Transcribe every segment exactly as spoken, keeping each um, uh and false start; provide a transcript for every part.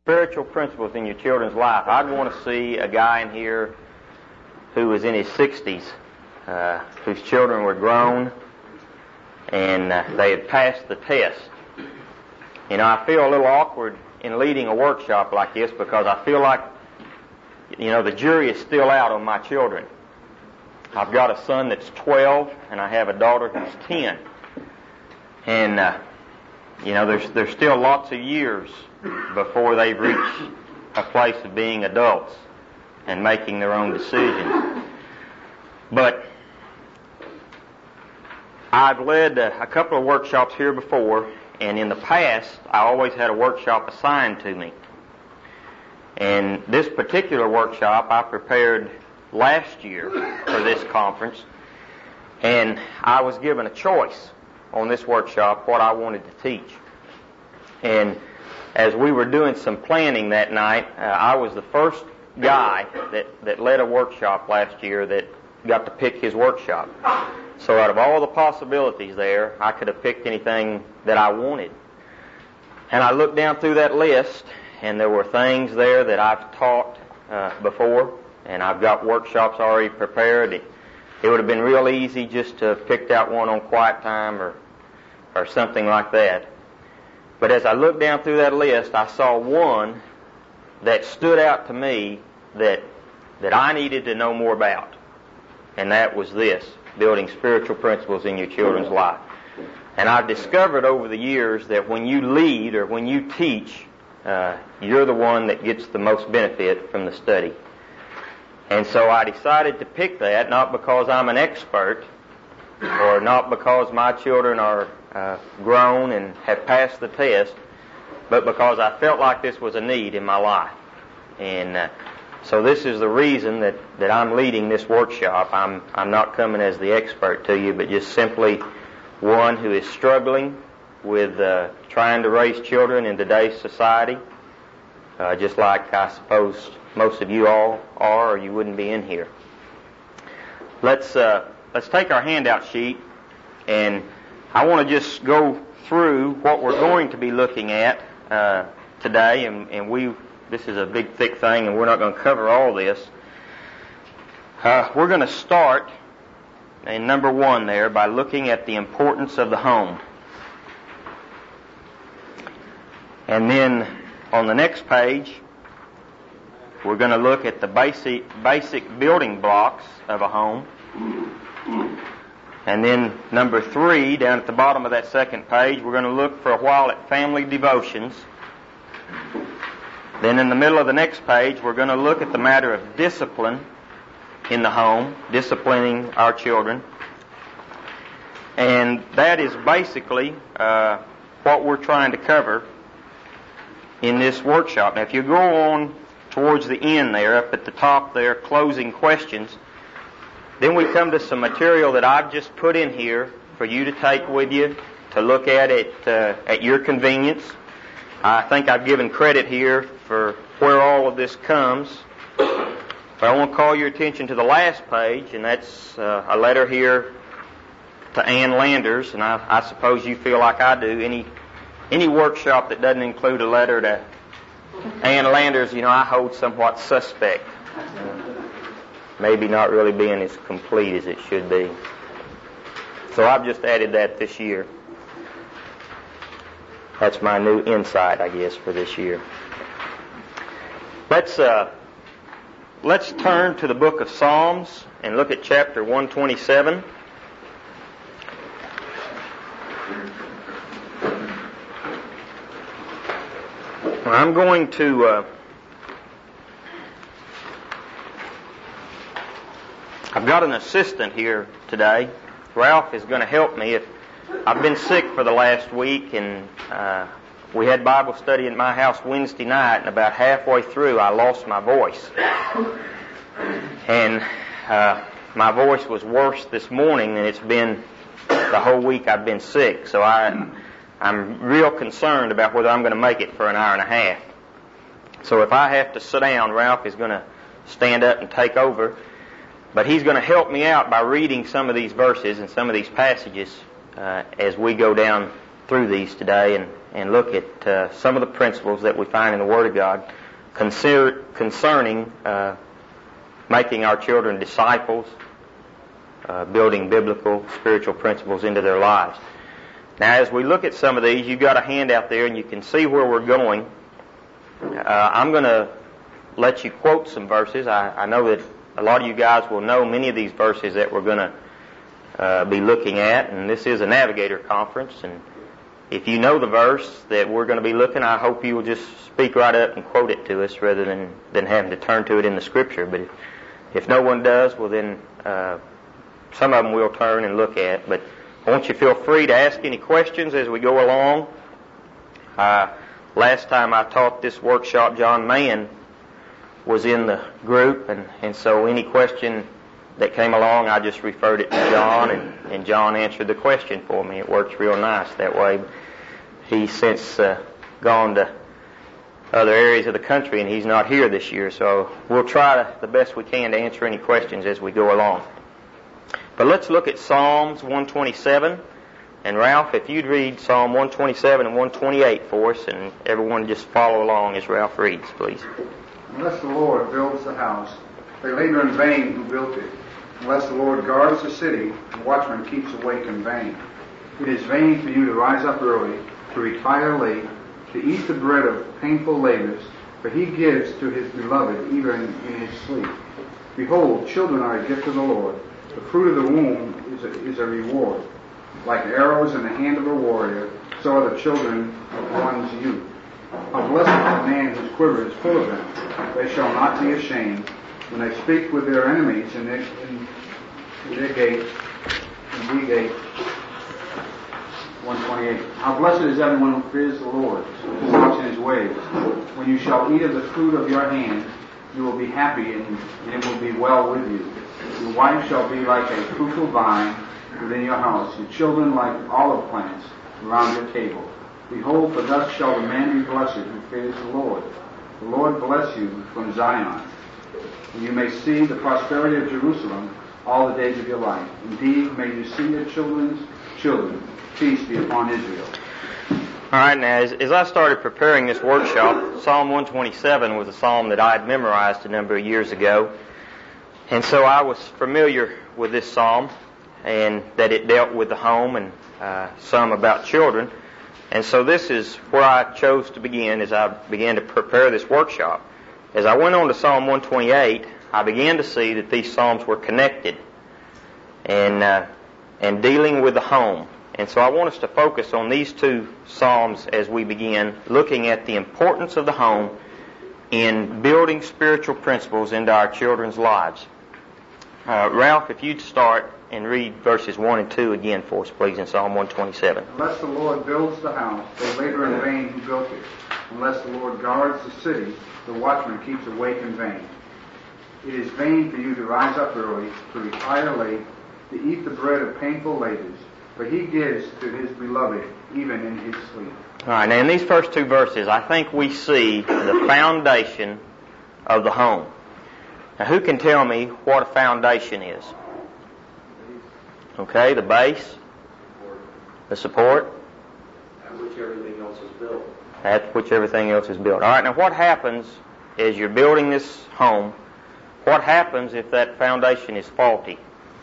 Spiritual principles in your children's life. I'd want to see a guy in here who was in his sixties, uh, whose children were grown, and uh, they had passed the test. You know, I feel a little awkward in leading a workshop like this because I feel like, you know, the jury is still out on my children. I've got a son that's twelve, and I have a daughter who's ten. And, uh, you know, there's there's still lots of years before they've reached a place of being adults and making their own decisions. But I've led a, a couple of workshops here before, and in the past, I always had a workshop assigned to me. And this particular workshop I prepared last year for this conference, and I was given a choice on this workshop what I wanted to teach. And as we were doing some planning that night, uh, I was the first guy that, that led a workshop last year that got to pick his workshop. So out of all the possibilities there, I could have picked anything that I wanted. And I looked down through that list, and there were things there that I've taught uh, before, and I've got workshops already prepared. It, it would have been real easy just to have picked out one on quiet time or, or something like that. But as I looked down through that list, I saw one that stood out to me that that I needed to know more about. And that was this, building spiritual principles in your children's life. And I've discovered over the years that when you lead or when you teach, uh, you're the one that gets the most benefit from the study. And so I decided to pick that, not because I'm an expert or not because my children are uh, grown and have passed the test, but because I felt like this was a need in my life. And uh, so this is the reason that, that I'm leading this workshop. I'm I'm not coming as the expert to you, but just simply one who is struggling with uh, trying to raise children in today's society, uh, just like I suppose most of you all are, or you wouldn't be in here. Let's uh, let's take our handout sheet, and I want to just go through what we're going to be looking at uh, today, and, and we. This is a big, thick thing, and we're not going to cover all this. Uh, we're going to start in number one there by looking at the importance of the home. And then on the next page, we're going to look at the basic, basic building blocks of a home. And then number three, down at the bottom of that second page, we're going to look for a while at family devotions. Then in the middle of the next page, we're going to look at the matter of discipline in the home, disciplining our children. And that is basically uh, what we're trying to cover in this workshop. Now, if you go on towards the end there, up at the top there, closing questions, then we come to some material that I've just put in here for you to take with you, to look at it uh, at your convenience. I think I've given credit here for where all of this comes. But I want to call your attention to the last page, and that's uh, a letter here to Ann Landers, and I, I suppose you feel like I do. Any any workshop that doesn't include a letter to Ann Landers, you know, I hold somewhat suspect. Maybe not really being as complete as it should be. So I've just added that this year. That's my new insight, I guess, for this year. Let's uh, let's turn to the book of Psalms and look at chapter one twenty-seven. I'm going to uh, I've got an assistant here today. Ralph is going to help me. If I've been sick for the last week, and uh, we had Bible study at my house Wednesday night, and about halfway through I lost my voice. And uh, my voice was worse this morning than it's been the whole week I've been sick. So I, I'm real concerned about whether I'm going to make it for an hour and a half. So if I have to sit down, Ralph is going to stand up and take over. But he's going to help me out by reading some of these verses and some of these passages uh, as we go down through these today and, and look at uh, some of the principles that we find in the Word of God consider, concerning uh, making our children disciples, uh, building biblical, spiritual principles into their lives. Now, as we look at some of these, you've got a hand out there and you can see where we're going. Uh, I'm going to let you quote some verses. I, I know that a lot of you guys will know many of these verses that we're going to uh, be looking at, and this is a Navigator conference, and if you know the verse that we're going to be looking, I hope you will just speak right up and quote it to us rather than, than having to turn to it in the Scripture. But if, if no one does, well then uh, some of them we'll turn and look at. But I want you to feel free to ask any questions as we go along. Uh, last time I taught this workshop, John Mann was in the group, and, and so any question that came along, I just referred it to John, and, and John answered the question for me. It works real nice that way. He's since uh, gone to other areas of the country, and he's not here this year, so we'll try to, the best we can to answer any questions as we go along. But let's look at Psalms one twenty-seven. And Ralph, if you'd read Psalm one twenty-seven and one twenty-eight for us, and everyone just follow along as Ralph reads, please. Unless the Lord builds the house, they labor in vain who built it. Unless the Lord guards the city, the watchman keeps awake in vain. It is vain for you to rise up early, to retire late, to eat the bread of painful labors, for he gives to his beloved even in his sleep. Behold, children are a gift of the Lord. The fruit of the womb is a, is a reward. Like arrows in the hand of a warrior, so are the children of one's youth. How blessed is the man whose quiver is full of them. They shall not be ashamed when they speak with their enemies in their, in, in their gate, in the gate. one twenty-eight. How blessed is everyone who fears the Lord, who walks in his ways. When you shall eat of the fruit of your hand, you will be happy, and, and it will be well with you. Your wife shall be like a fruitful vine within your house, your children like olive plants around your table. Behold, for thus shall the man be blessed who fears the Lord. The Lord bless you from Zion, and you may see the prosperity of Jerusalem all the days of your life. Indeed, may you see your children's children. Peace be upon Israel. All right, now, as, as I started preparing this workshop, Psalm one twenty-seven was a psalm that I had memorized a number of years ago. And so I was familiar with this psalm, and that it dealt with the home and uh, some about children. And so this is where I chose to begin as I began to prepare this workshop. As I went on to Psalm one twenty-eight, I began to see that these psalms were connected and uh, and dealing with the home. And so I want us to focus on these two psalms as we begin looking at the importance of the home in building spiritual principles into our children's lives. Uh, Ralph, if you'd start and read verses one and two again for us, please, in Psalm one twenty-seven. Unless the Lord builds the house, they labor in vain who built it. Unless the Lord guards the city, the watchman keeps awake in vain. It is vain for you to rise up early, to retire late, to eat the bread of painful labors, for he gives to his beloved even in his sleep. All right, now in these first two verses, I think we see the foundation of the home. Now, who can tell me what a foundation is? Okay, the base, the support, at which everything else is built. At which everything else is built. All right, now what happens as you're building this home? What happens if that foundation is faulty?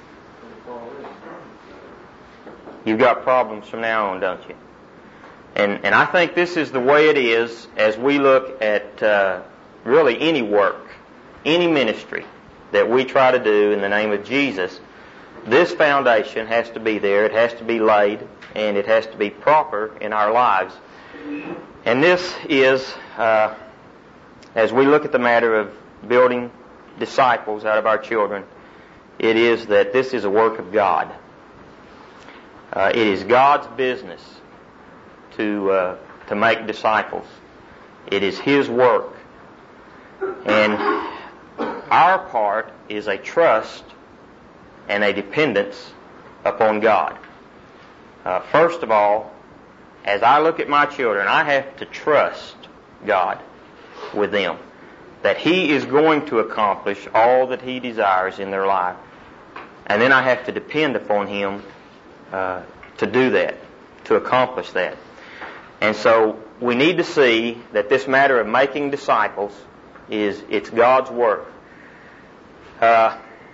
You've got problems from now on, don't you? And and I think this is the way it is as we look at uh, really any work, any ministry that we try to do in the name of Jesus. This foundation has to be there, it has to be laid, and it has to be proper in our lives. And this is, uh, as we look at the matter of building disciples out of our children, it is that this is a work of God. Uh, it is God's business to uh, to make disciples. It is His work. And our part is a trust and a dependence upon God. Uh, first of all, as I look at my children, I have to trust God with them, that He is going to accomplish all that He desires in their life. And then I have to depend upon Him uh, to do that, to accomplish that. And so we need to see that this matter of making disciples is it's God's work. Uh,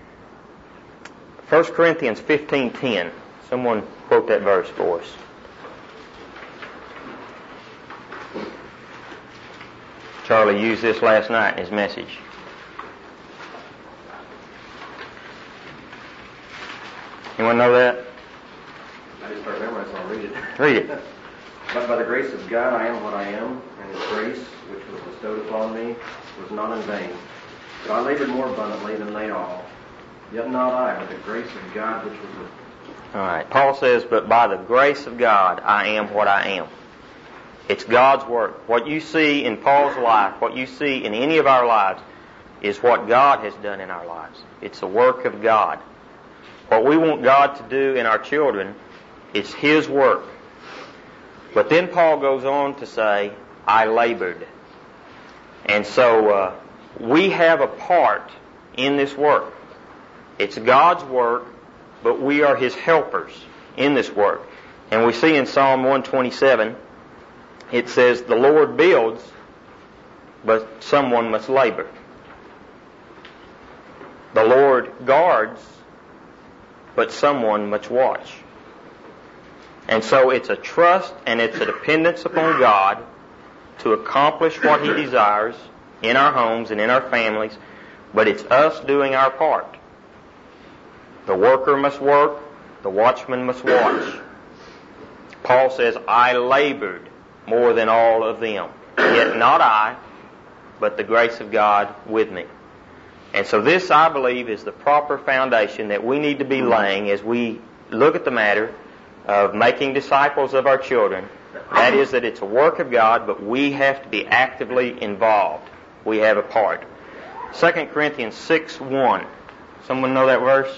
First Corinthians fifteen ten. Someone quote that verse for us. Charlie used this last night in his message. Anyone know that? I just don't remember it, so I'll read it. Read it. But by the grace of God I am what I am, and His grace, which was bestowed upon me, was not in vain. But I labored more abundantly than they all. Yet not I, but the grace of God which was with me. All right. Paul says, but by the grace of God I am what I am. It's God's work. What you see in Paul's life, what you see in any of our lives, is what God has done in our lives. It's the work of God. What we want God to do in our children is His work. But then Paul goes on to say, I labored. And so uh, we have a part in this work. It's God's work, but we are His helpers in this work. And we see in Psalm one twenty-seven, it says, the Lord builds, but someone must labor. The Lord guards, but someone must watch. And so it's a trust and it's a dependence upon God to accomplish what He desires in our homes and in our families, but it's us doing our part. The worker must work, the watchman must watch. Paul says, I labored more than all of them. Yet not I, but the grace of God with me. And so this, I believe, is the proper foundation that we need to be laying as we look at the matter of making disciples of our children. That is that it's a work of God, but we have to be actively involved. We have a part. Second Corinthians six one. Someone know that verse?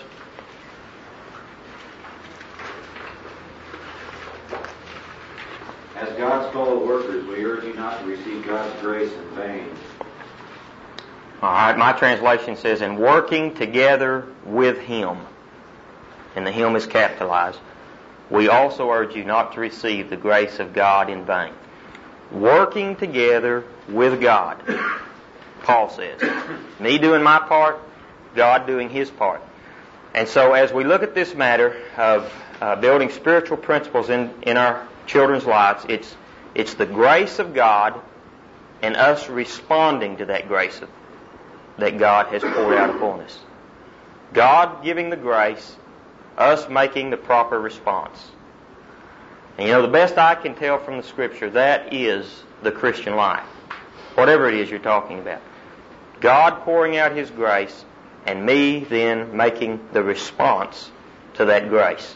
As God's fellow workers, we urge you not to receive God's grace in vain. All right, my translation says, in working together with Him, and the Him is capitalized, we also urge you not to receive the grace of God in vain. Working together with God, Paul says. Me doing my part, God doing His part. And so as we look at this matter of uh, building spiritual principles in, in our children's lives, it's it's the grace of God and us responding to that grace of, that God has poured out upon us. God giving the grace, us making the proper response. And you know, the best I can tell from the Scripture, that is the Christian life. Whatever it is you're talking about. God pouring out His grace and me then making the response to that grace.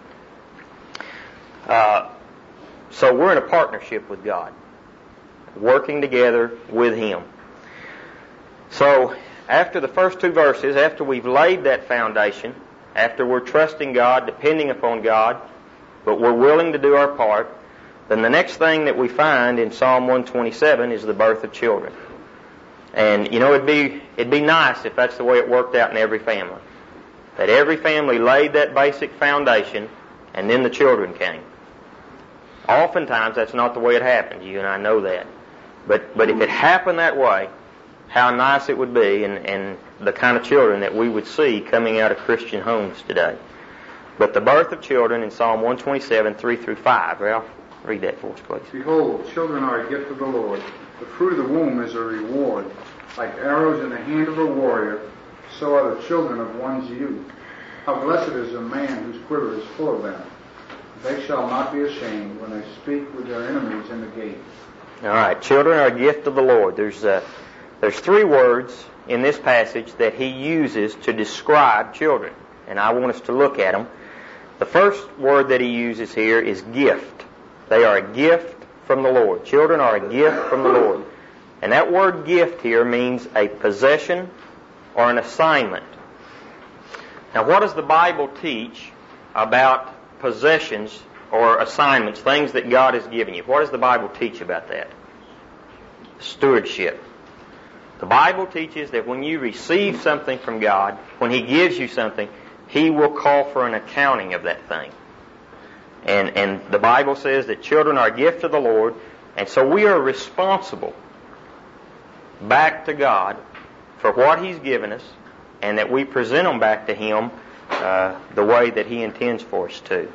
Uh, so we're in a partnership with God, working together with Him. So after the first two verses, after we've laid that foundation, after we're trusting God, depending upon God, but we're willing to do our part, then the next thing that we find in Psalm one twenty-seven is the birth of children. And, you know, it'd be, it'd be nice if that's the way it worked out in every family. That every family laid that basic foundation, and then the children came. Oftentimes, that's not the way it happens. You and I know that. But but if it happened that way, how nice it would be, and, and the kind of children that we would see coming out of Christian homes today. But the birth of children in Psalm one twenty-seven, three through five. Ralph, read that for us, please. Behold, children are a gift of the Lord. The fruit of the womb is a reward. Like arrows in the hand of a warrior, so are the children of one's youth. How blessed is a man whose quiver is full of them. They shall not be ashamed when they speak with their enemies in the gate. All right, children are a gift of the Lord. There's uh, there's three words in this passage that he uses to describe children, and I want us to look at them. The first word that he uses here is gift. They are a gift from the Lord. Children are a gift from the Lord. And that word gift here means a possession or an assignment. Now, what does the Bible teach about possessions or assignments, things that God has given you? What does the Bible teach about that? Stewardship. The Bible teaches that when you receive something from God, when He gives you something, He will call for an accounting of that thing. And, and the Bible says that children are a gift of the Lord, and so we are responsible back to God for what He's given us, and that we present them back to Him uh, the way that He intends for us to.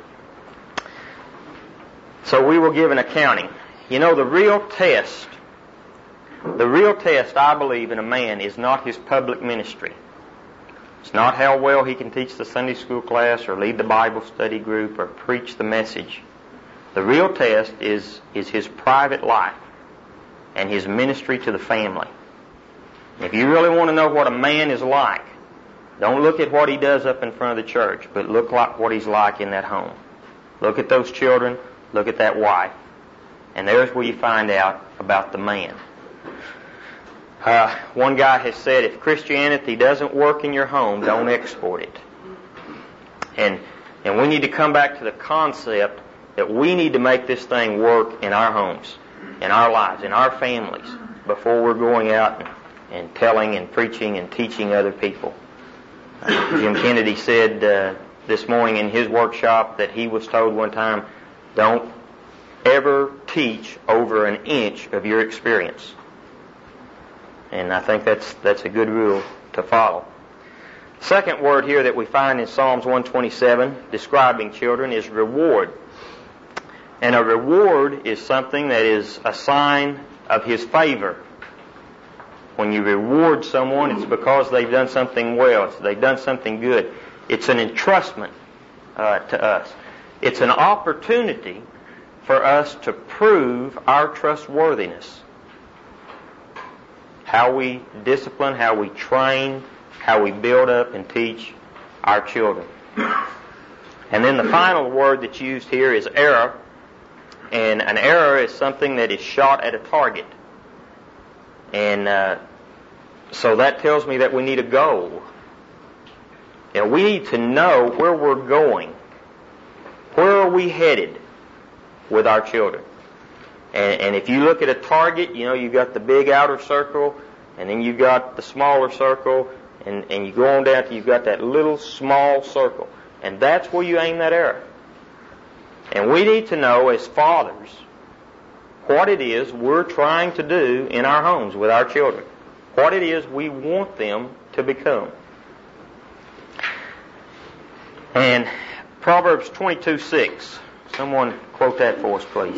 So we will give an accounting. You know, the real test, the real test, I believe, in a man is not his public ministry. It's not how well he can teach the Sunday school class or lead the Bible study group or preach the message. The real test is, is his private life and his ministry to the family. If you really want to know what a man is like, don't look at what he does up in front of the church, but look like what he's like in that home. Look at those children, look at that wife, and there's where you find out about the man. Uh, one guy has said, if Christianity doesn't work in your home, don't export it. And and we need to come back to the concept that we need to make this thing work in our homes, in our lives, in our families, before we're going out and, and telling and preaching and teaching other people. Uh, Jim Kennedy said uh, this morning in his workshop that he was told one time, don't ever teach over an inch of your experience. And I think that's that's a good rule to follow. Second word here that we find in Psalms one twenty-seven describing children is reward. And a reward is something that is a sign of His favor. When you reward someone, it's because they've done something well. It's, they've done something good. It's an entrustment uh, to us. It's an opportunity for us to prove our trustworthiness. How we discipline, how we train, how we build up and teach our children. And then the final word that's used here is arrow. And an arrow is something that is shot at a target. And uh, so that tells me that we need a goal. You know, we need to know where we're going. Where are we headed with our children? And, and if you look at a target, you know, you've got the big outer circle, and then you've got the smaller circle, and, and you go on down to you've got that little small circle. And that's where you aim that arrow. And we need to know as fathers what it is we're trying to do in our homes with our children. What it is we want them to become. And Proverbs twenty-two six. Someone quote that for us, please.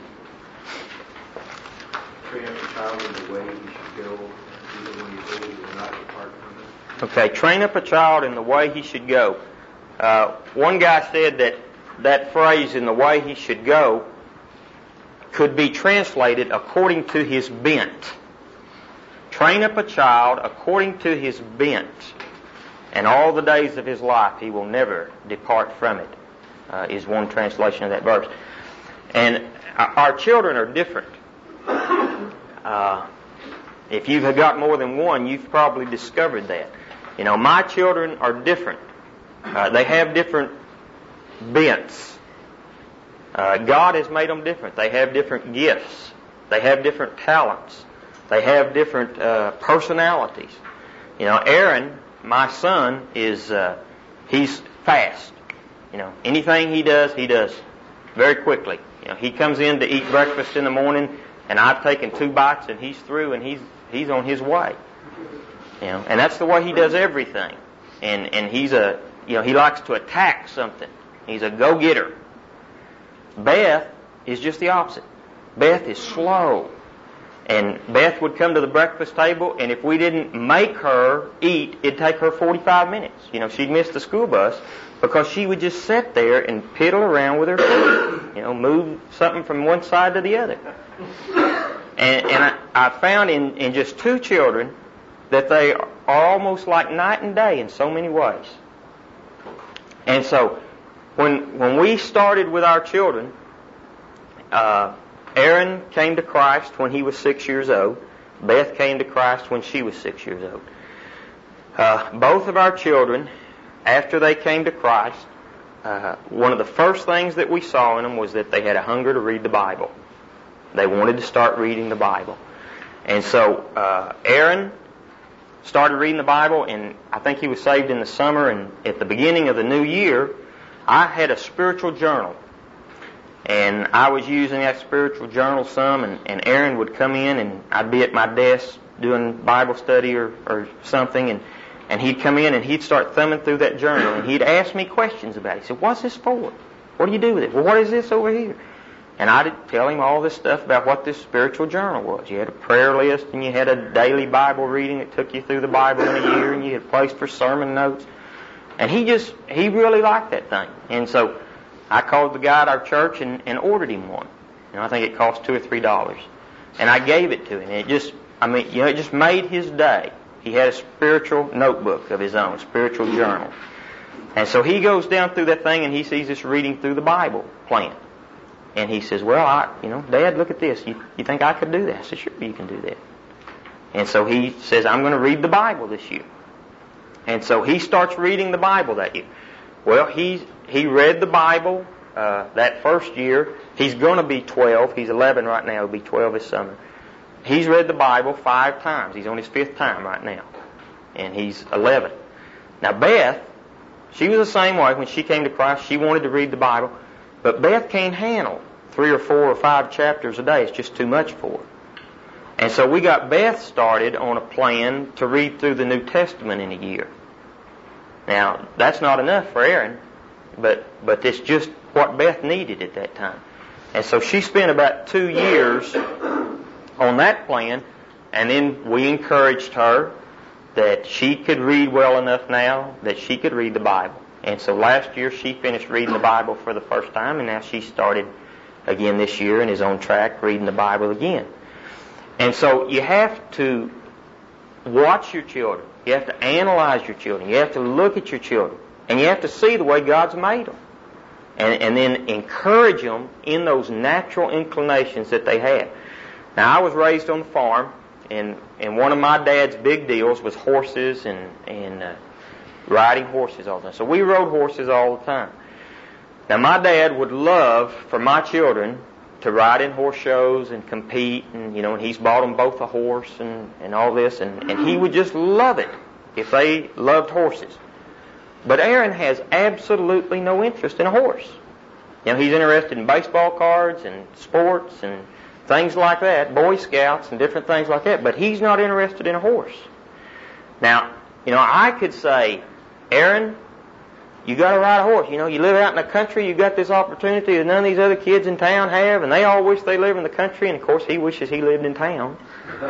Train up a child in the way he should go, even when he's old, he will not depart from it. Okay, train up a child in the way he should go. Uh, one guy said that that phrase, in the way he should go, could be translated according to his bent. Train up a child according to his bent, and all the days of his life he will never depart from it, uh, is one translation of that verse. And our children are different. Uh, if you've got more than one, you've probably discovered that. You know, my children are different. Uh, they have different bents. Uh, God has made them different. They have different gifts. They have different talents. They have different uh, personalities. You know, Aaron, my son, is uh, he's fast. You know, anything he does, he does very quickly. You know, he comes in to eat breakfast in the morning, and I've taken two bites, and he's through, and he's he's on his way. You know, and that's the way he does everything. And and he's a you know he likes to attack something. He's a go-getter. Beth is just the opposite. Beth is slow. And Beth would come to the breakfast table, and if we didn't make her eat, it'd take her forty-five minutes. You know, she'd miss the school bus because she would just sit there and piddle around with her food. You know, move something from one side to the other. And, and I, I found in, in just two children that they are almost like night and day in so many ways. And so, when when we started with our children, uh, Aaron came to Christ when he was six years old. Beth came to Christ when she was six years old. Uh, both of our children, after they came to Christ, uh, one of the first things that we saw in them was that they had a hunger to read the Bible. They wanted to start reading the Bible. And so uh, Aaron started reading the Bible, and I think he was saved in the summer, and at the beginning of the new year, I had a spiritual journal And I was using that spiritual journal some, and, and Aaron would come in, and I'd be at my desk doing Bible study or, or something, and, and he'd come in and he'd start thumbing through that journal, and he'd ask me questions about it. He said, "What's this for? What do you do with it? Well, what is this over here?" And I'd tell him all this stuff about what this spiritual journal was. You had a prayer list, and you had a daily Bible reading that took you through the Bible in a year, and you had a place for sermon notes. And he just, he really liked that thing. And so I called the guy at our church and, and ordered him one. You know, I think it cost two or three dollars. And I gave it to him. And it just, I mean, you know, it just made his day. He had a spiritual notebook of his own, a spiritual journal. And so he goes down through that thing, and he sees us reading through the Bible plan. And he says, "Well, I, you know, Dad, look at this. You, you think I could do that?" I said, "Sure, you can do that." And so he says, "I'm going to read the Bible this year." And so he starts reading the Bible that year. Well, he he read the Bible uh, that first year. He's going to be twelve. He's eleven right now. He'll be twelve this summer. He's read the Bible five times. He's on his fifth time right now. And he's eleven. Now, Beth, she was the same way. When she came to Christ, she wanted to read the Bible. But Beth can't handle three or four or five chapters a day. It's just too much for her. And so we got Beth started on a plan to read through the New Testament in a year. Now, that's not enough for Aaron, but, but it's just what Beth needed at that time. And so she spent about two years on that plan, and then we encouraged her that she could read well enough now that she could read the Bible. And so last year she finished reading the Bible for the first time, and now she started again this year and is on track reading the Bible again. And so you have to watch your children. You have to analyze your children. You have to look at your children. And you have to see the way God's made them. And, and then encourage them in those natural inclinations that they have. Now, I was raised on the farm, and, and one of my dad's big deals was horses and, and uh, riding horses all the time. So we rode horses all the time. Now, my dad would love for my children to ride in horse shows and compete, and you know, and he's bought them both a horse and, and all this, and, and he would just love it if they loved horses. But Aaron has absolutely no interest in a horse. You know, he's interested in baseball cards and sports and things like that, Boy Scouts and different things like that, but he's not interested in a horse. Now, you know, I could say, "Aaron, you got to ride a horse. You know, you live out in the country, you got this opportunity that none of these other kids in town have, and they all wish they live in the country," and of course he wishes he lived in town. You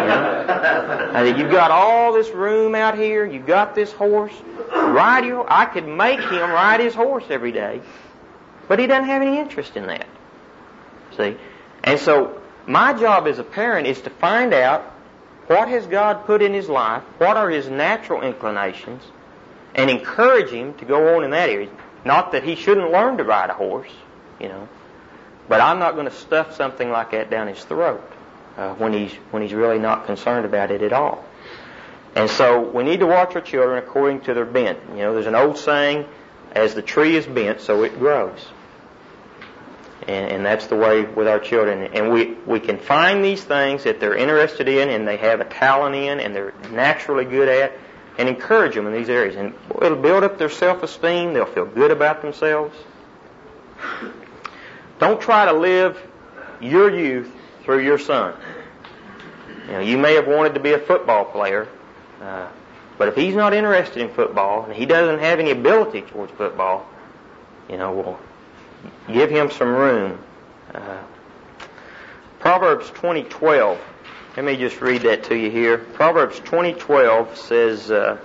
know? And you've got all this room out here, you've got this horse. Ride your, I could make him ride his horse every day, but he doesn't have any interest in that. See? And so my job as a parent is to find out what has God put in his life, what are his natural inclinations, and encourage him to go on in that area. Not that he shouldn't learn to ride a horse, you know, but I'm not going to stuff something like that down his throat uh, when he's when he's really not concerned about it at all. And so we need to watch our children according to their bent. You know, there's an old saying, "As the tree is bent, so it grows." And, and that's the way with our children. And we, we can find these things that they're interested in and they have a talent in and they're naturally good at, and encourage them in these areas. And it'll build up their self-esteem. They'll feel good about themselves. Don't try to live your youth through your son. You know, you may have wanted to be a football player, uh, but if he's not interested in football and he doesn't have any ability towards football, you know, well, give him some room. Uh, Proverbs twenty twelve. Let me just read that to you here. Proverbs twenty twelve says, uh,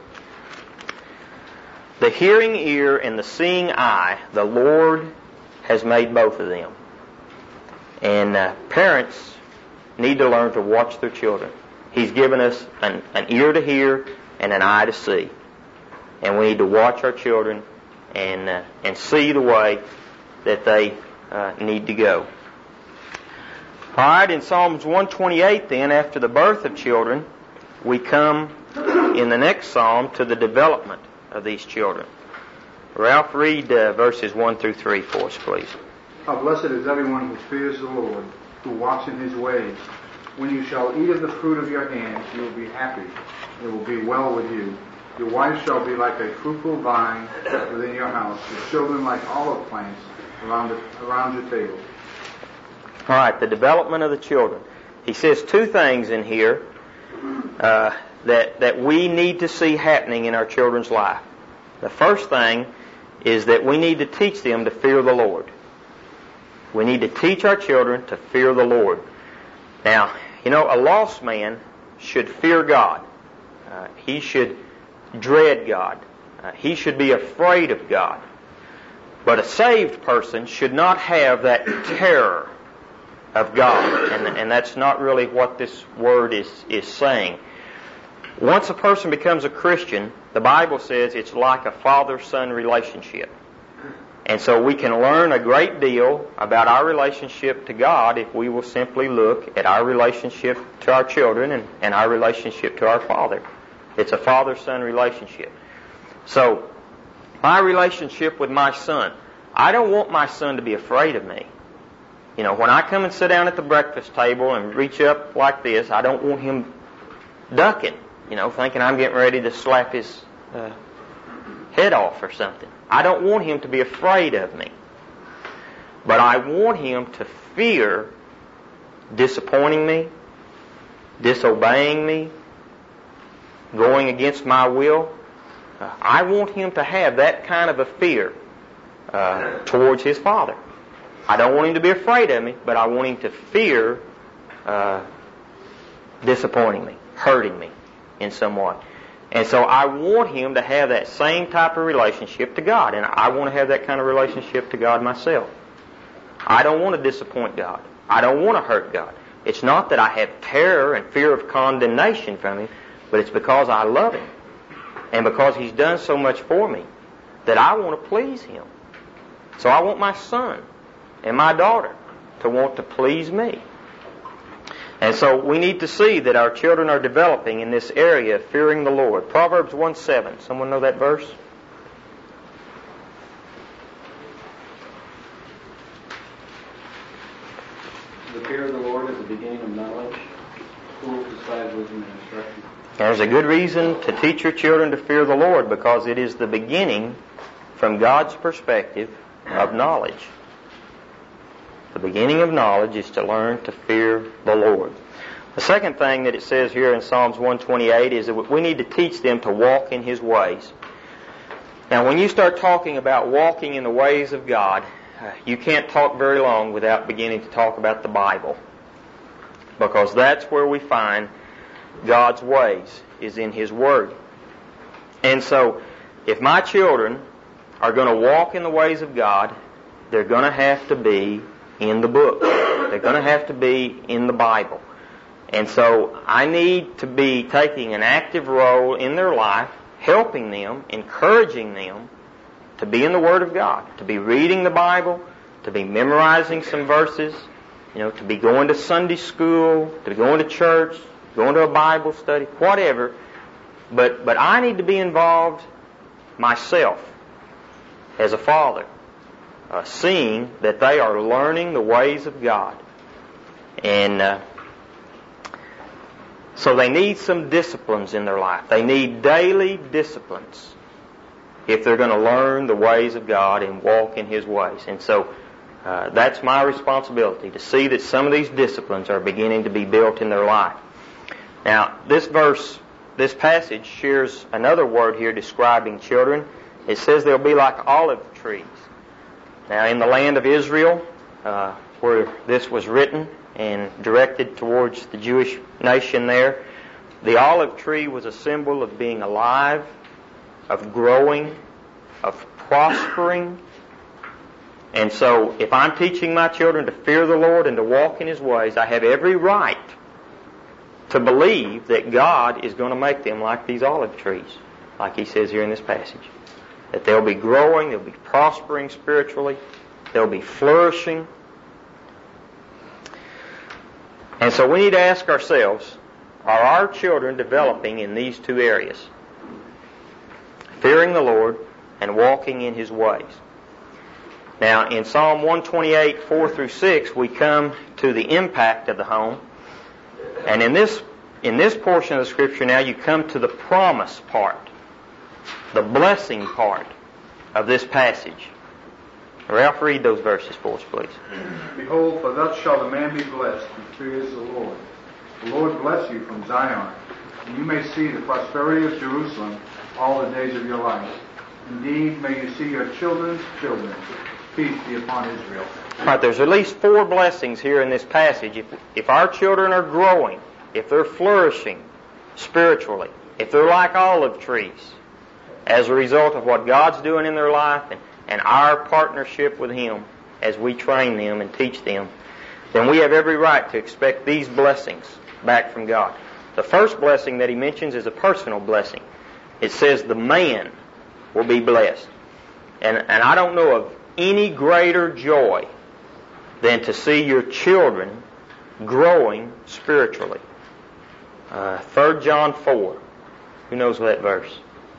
"The hearing ear and the seeing eye, the Lord has made both of them." And uh, parents need to learn to watch their children. He's given us an, an ear to hear and an eye to see. And we need to watch our children and uh, and see the way that they uh, need to go. All right, in Psalms one twenty-eight then, after the birth of children, we come in the next psalm to the development of these children. Ralph, read uh, verses one through three for us, please. How blessed is everyone who fears the Lord, who walks in his ways. When you shall eat of the fruit of your hands, you will be happy. It will be well with you. Your wife shall be like a fruitful vine within your house, your children like olive plants around, the, around your table. All right, the development of the children. He says two things in here uh, that, that we need to see happening in our children's life. The first thing is that we need to teach them to fear the Lord. We need to teach our children to fear the Lord. Now, you know, a lost man should fear God. Uh, he should dread God. Uh, he should be afraid of God. But a saved person should not have that terror of God. And, and that's not really what this word is, is saying. Once a person becomes a Christian, the Bible says it's like a father-son relationship. And so we can learn a great deal about our relationship to God if we will simply look at our relationship to our children and, and our relationship to our Father. It's a father-son relationship. So, my relationship with my son, I don't want my son to be afraid of me. You know, when I come and sit down at the breakfast table and reach up like this, I don't want him ducking, you know, thinking I'm getting ready to slap his uh, head off or something. I don't want him to be afraid of me. But I want him to fear disappointing me, disobeying me, going against my will. Uh, I want him to have that kind of a fear uh, towards his father. I don't want him to be afraid of me, but I want him to fear uh, disappointing me, hurting me in some way. And so I want him to have that same type of relationship to God. And I want to have that kind of relationship to God myself. I don't want to disappoint God. I don't want to hurt God. It's not that I have terror and fear of condemnation from him, but it's because I love him. And because he's done so much for me that I want to please him. So I want my son and my daughter to want to please me. And so we need to see that our children are developing in this area of fearing the Lord. Proverbs one seven. Someone know that verse? The fear of the Lord is the beginning of knowledge. Fools despise wisdom and instruction. There's a good reason to teach your children to fear the Lord, because it is the beginning, from God's perspective, of knowledge. The beginning of knowledge is to learn to fear the Lord. The second thing that it says here in Psalms one twenty-eight is that we need to teach them to walk in His ways. Now, when you start talking about walking in the ways of God, you can't talk very long without beginning to talk about the Bible. Because that's where we find God's ways, is in His Word. And so, if my children are going to walk in the ways of God, they're going to have to be in the book. They're going to have to be in the Bible. And so I need to be taking an active role in their life, helping them, encouraging them to be in the Word of God, to be reading the Bible, to be memorizing some verses, you know, to be going to Sunday school, to be going to church, going to a Bible study, whatever. But but I need to be involved myself as a father, uh, seeing that they are learning the ways of God. And uh, so they need some disciplines in their life. They need daily disciplines if they're going to learn the ways of God and walk in His ways. And so uh, that's my responsibility, to see that some of these disciplines are beginning to be built in their life. Now, this verse, this passage shares another word here describing children. It says they'll be like olive trees. Now, in the land of Israel, uh, where this was written and directed towards the Jewish nation there, the olive tree was a symbol of being alive, of growing, of prospering. And so, if I'm teaching my children to fear the Lord and to walk in His ways, I have every right to believe that God is going to make them like these olive trees, like He says here in this passage. That they'll be growing, they'll be prospering spiritually, they'll be flourishing. And so we need to ask ourselves, are our children developing in these two areas? Fearing the Lord and walking in His ways. Now, in Psalm one twenty-eight, four through six, we come to the impact of the home. And in this in this portion of the Scripture now, you come to the promise part the blessing part of this passage. Ralph, read those verses for us, please. Behold, for thus shall the man be blessed who fears the Lord. The Lord bless you from Zion, and you may see the prosperity of Jerusalem all the days of your life. Indeed, may you see your children's children. Peace be upon Israel. All right, there's at least four blessings here in this passage. If, if our children are growing, if they're flourishing spiritually, if they're like olive trees, as a result of what God's doing in their life and, and our partnership with Him as we train them and teach them, then we have every right to expect these blessings back from God. The first blessing that He mentions is a personal blessing. It says the man will be blessed. And, and I don't know of any greater joy than to see your children growing spiritually. Uh, Third John four. Who knows that verse?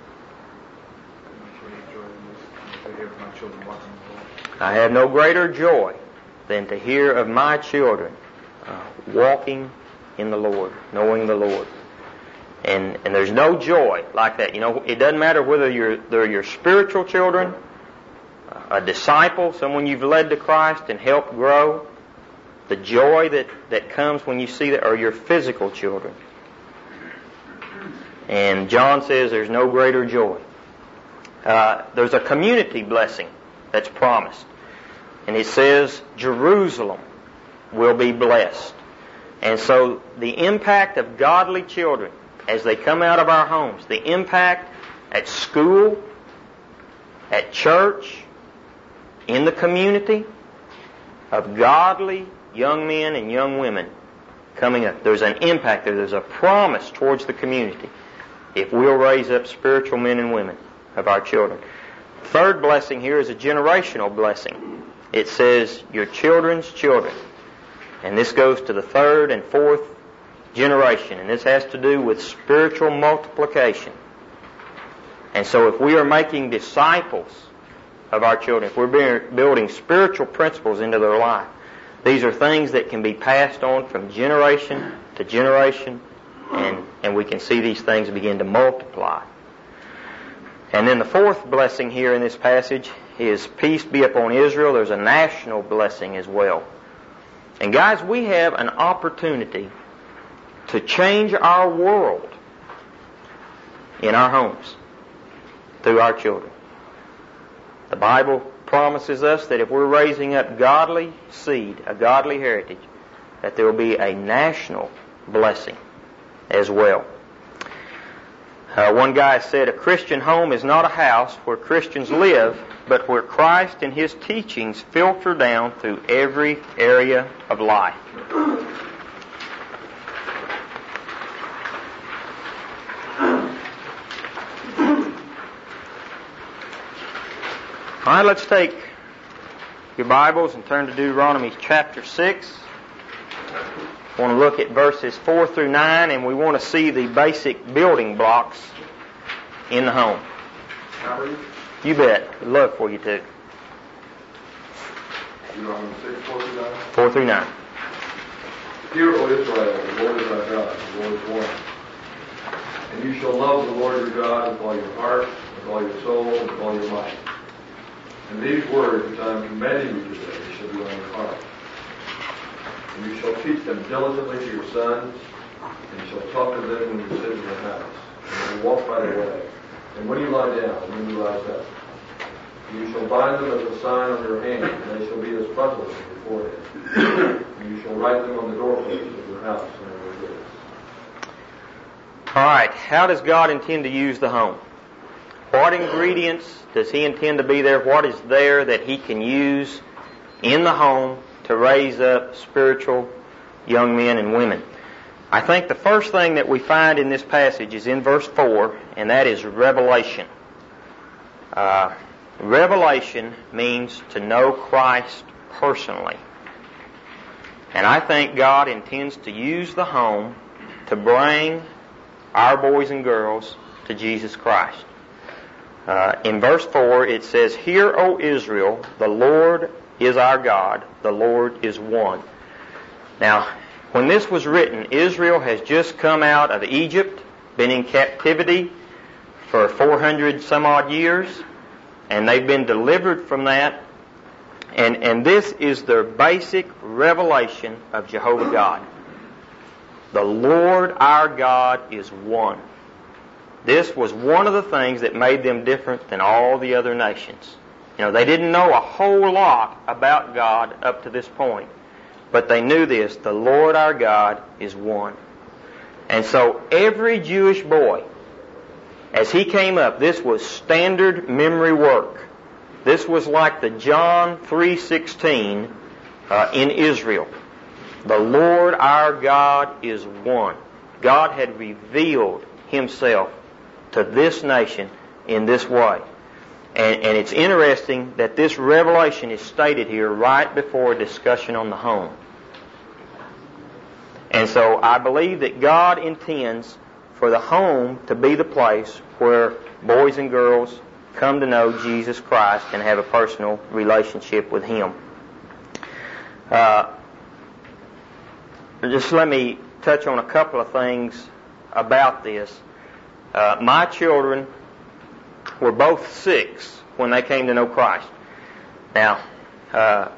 I have no greater joy than to hear of my children uh, walking in the Lord, knowing the Lord. And and there's no joy like that. You know, it doesn't matter whether you're they're your spiritual children, a disciple, someone you've led to Christ and helped grow. The joy that, that comes when you see that, or your physical children. And John says there's no greater joy. Uh, there's a community blessing that's promised. And it says Jerusalem will be blessed. And so the impact of godly children as they come out of our homes, the impact at school, at church, in the community, of godly young men and young women coming up. There's an impact there. There's a promise towards the community if we'll raise up spiritual men and women of our children. Third blessing here is a generational blessing. It says your children's children. And this goes to the third and fourth generation. And this has to do with spiritual multiplication. And so if we are making disciples of our children, if we're building spiritual principles into their life, these are things that can be passed on from generation to generation, and, and we can see these things begin to multiply. And then the fourth blessing here in this passage is peace be upon Israel. There's a national blessing as well. And guys, we have an opportunity to change our world in our homes through our children. The Bible promises us that if we're raising up godly seed, a godly heritage, that there will be a national blessing as well. Uh, one guy said, a Christian home is not a house where Christians live, but where Christ and His teachings filter down through every area of life. All right, let's take your Bibles and turn to Deuteronomy chapter six. We want to look at verses four through nine, and we want to see the basic building blocks in the home. You bet. I'd love for you to. Deuteronomy six, four through nine. four through nine. Hear, O Israel, the Lord is our God, the Lord is one. And you shall love the Lord your God with all your heart, with all your soul, and with all your might. And these words which I am commanding you today shall be on your heart. And you shall teach them diligently to your sons, and you shall talk to them when you sit in your house, and when you walk by the way, and when you lie down, and when you rise up. And you shall bind them as a sign on your hand, and they shall be as frontlets on your forehead. And you shall write them on the doorposts of your house and on your gates. All right, how does God intend to use the home? What ingredients does He intend to be there? What is there that He can use in the home to raise up spiritual young men and women? I think the first thing that we find in this passage is in verse four, and that is revelation. Uh, revelation means to know Christ personally. And I think God intends to use the home to bring our boys and girls to Jesus Christ. Uh, in verse four, it says, Hear, O Israel, the Lord is our God, the Lord is one. Now, when this was written, Israel has just come out of Egypt, been in captivity for four hundred some odd years, and they've been delivered from that. And, and this is their basic revelation of Jehovah God. The Lord our God is one. This was one of the things that made them different than all the other nations. You know, they didn't know a whole lot about God up to this point, but they knew this: the Lord our God is one. And so every Jewish boy, as he came up, this was standard memory work. This was like the John three sixteen uh, in Israel. The Lord our God is one. God had revealed Himself to this nation in this way. And, and it's interesting that this revelation is stated here right before a discussion on the home. And so I believe that God intends for the home to be the place where boys and girls come to know Jesus Christ and have a personal relationship with Him. Uh, just let me touch on a couple of things about this. Uh, my children were both six when they came to know Christ. Now, uh,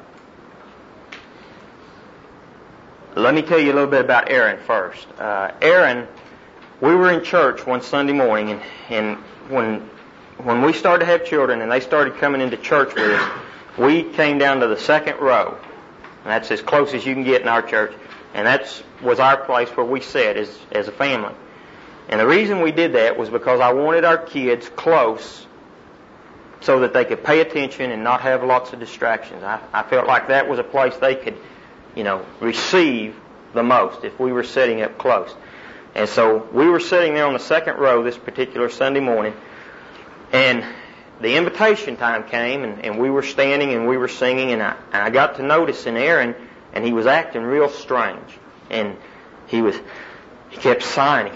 let me tell you a little bit about Aaron first. Uh, Aaron, we were in church one Sunday morning, and, and when when we started to have children and they started coming into church with us, we came down to the second row. And that's as close as you can get in our church. And that was our place where we sat as, as a family. And the reason we did that was because I wanted our kids close so that they could pay attention and not have lots of distractions. I, I felt like that was a place they could, you know, receive the most if we were sitting up close. And so we were sitting there on the second row this particular Sunday morning, and the invitation time came, and, and we were standing and we were singing, and I, and I got to noticing Aaron, and he was acting real strange. And he was, he kept sighing.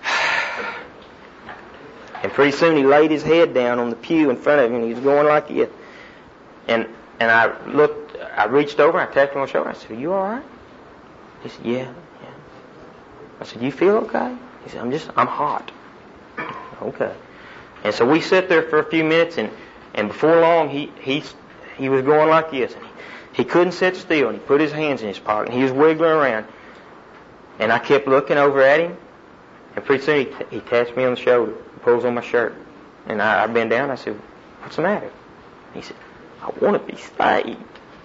And pretty soon he laid his head down on the pew in front of him, and he was going like this. And and I looked, I reached over, and I tapped him on the shoulder. I said, "Are you all right?" He said, "Yeah, yeah." I said, "You feel okay?" He said, "I'm just, I'm hot." Okay. And so we sat there for a few minutes, and, and before long he he he was going like this. And he, he couldn't sit still, and he put his hands in his pocket, and he was wiggling around. And I kept looking over at him, and pretty soon he, he taps me on the shoulder, pulls on my shirt. And I, I bend down, and I said, "What's the matter?" He said, "I want to be saved."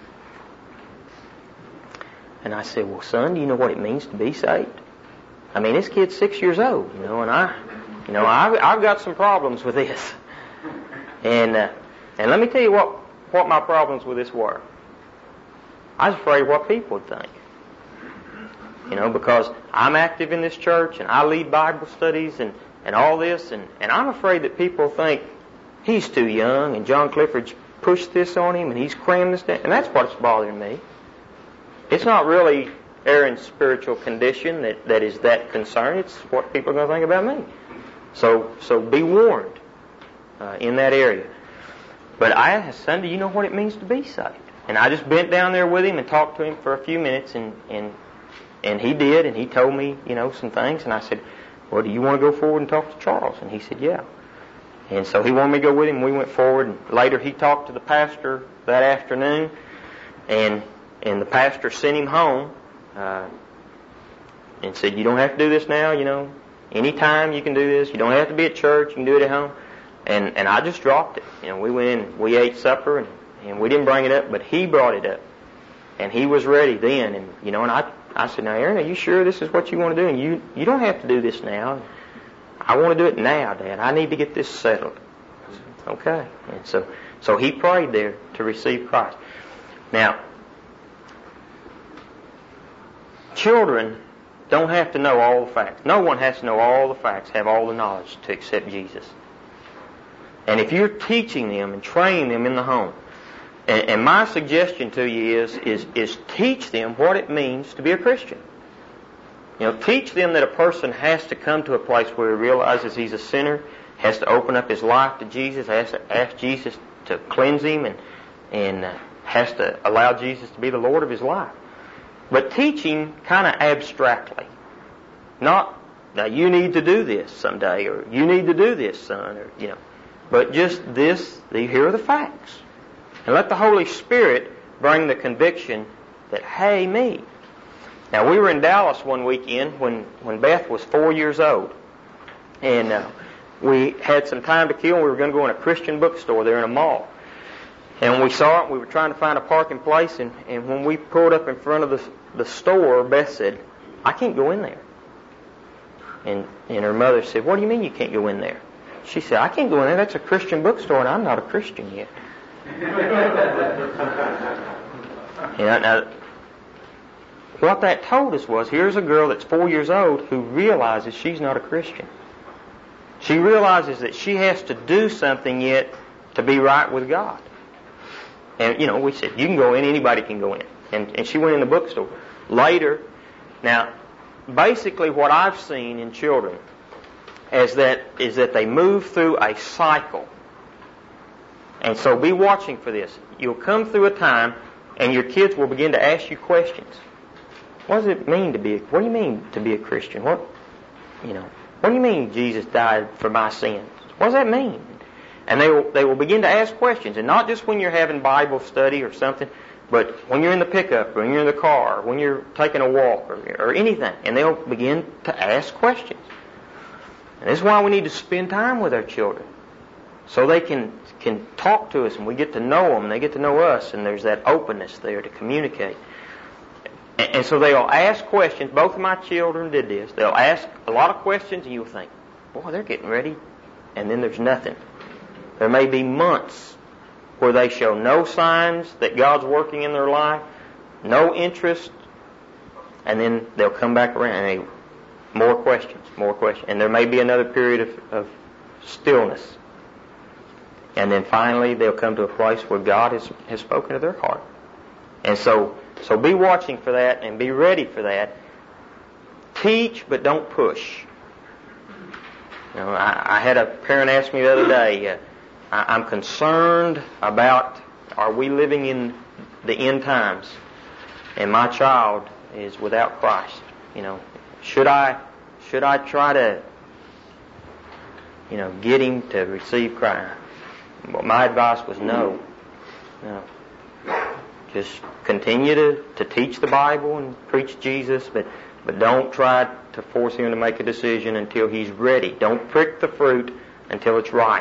And I said, "Well, son, do you know what it means to be saved? I mean, this kid's six years old, you know, and I, you know, I've, I've got some problems with this. And uh, and let me tell you what, what my problems with this were. I was afraid of what people would think. You know, because I'm active in this church, and I lead Bible studies, and, and all this, and, and I'm afraid that people think he's too young, and John Clifford's pushed this on him, and he's crammed this down. And that's what's bothering me. It's not really Aaron's spiritual condition that, that is that concerned. It's what people are going to think about me. So so be warned uh, in that area. But I asked, "Son, do you know what it means to be saved?" And I just bent down there with him and talked to him for a few minutes, and, and and he did, and he told me, you know, some things. And I said, "Well, do you want to go forward and talk to Charles?" And he said, "Yeah." And so he wanted me to go with him. We went forward, and later he talked to the pastor that afternoon, and and the pastor sent him home uh, and said, "You don't have to do this now, you know. Anytime you can do this. You don't have to be at church. You can do it at home." And and I just dropped it. You know, we went in and we ate supper, and, and we didn't bring it up, but he brought it up. And he was ready then. And, you know, and I I said, "Now, Aaron, are you sure this is what you want to do? And you, you don't have to do this now. I want to do it now, Dad. I need to get this settled." I said, "Okay." And so, so he prayed there to receive Christ. Now, children don't have to know all the facts. No one has to know all the facts, have all the knowledge to accept Jesus. And if you're teaching them and training them in the home, and, and my suggestion to you is, is, is teach them what it means to be a Christian. You know, teach them that a person has to come to a place where he realizes he's a sinner, has to open up his life to Jesus, has to ask Jesus to cleanse him, and, and uh, has to allow Jesus to be the Lord of his life. But teaching kind of abstractly, not now you need to do this someday, or you need to do this, son, or, you know. But just this, here are the facts. And let the Holy Spirit bring the conviction that, hey, me. Now, we were in Dallas one weekend when, when Beth was four years old. And uh, we had some time to kill, and we were going to go in a Christian bookstore there in a mall. And when we saw it, we were trying to find a parking place, and, and when we pulled up in front of the, the store, Beth said, I can't go in there. And, and her mother said, what do you mean you can't go in there? She said, I can't go in there. That's a Christian bookstore, and I'm not a Christian yet. You know, now, what that told us was, here's a girl that's four years old who realizes she's not a Christian. She realizes that she has to do something yet to be right with God. And, you know, we said, you can go in, anybody can go in. And, and she went in the bookstore. Later, now, basically what I've seen in children is that is that they move through a cycle. And so be watching for this. You'll come through a time and your kids will begin to ask you questions. What does it mean to be a, what do you mean to be a Christian? What you know, what do you mean Jesus died for my sins? What does that mean? And they will, they will begin to ask questions, and not just when you're having Bible study or something, but when you're in the pickup, or when you're in the car, or when you're taking a walk, or, or anything, and they'll begin to ask questions. And this is why we need to spend time with our children, so they can can talk to us, and we get to know them, and they get to know us, and there's that openness there to communicate. And, and so they'll ask questions. Both of my children did this. They'll ask a lot of questions, and you'll think, boy, they're getting ready, and then there's nothing. There may be months where they show no signs that God's working in their life, no interest, and then they'll come back around and they, more questions, more questions. And there may be another period of, of stillness. And then finally they'll come to a place where God has, has spoken to their heart. And so, so be watching for that and be ready for that. Teach, but don't push. You know, I, I had a parent ask me the other day, uh, I, I'm concerned about, are we living in the end times? And my child is without Christ. You know, should I, should I try to, you know, get him to receive Christ? Well, my advice was no. No. Just continue to, to teach the Bible and preach Jesus, but, but don't try to force him to make a decision until he's ready. Don't prick the fruit until it's ripe.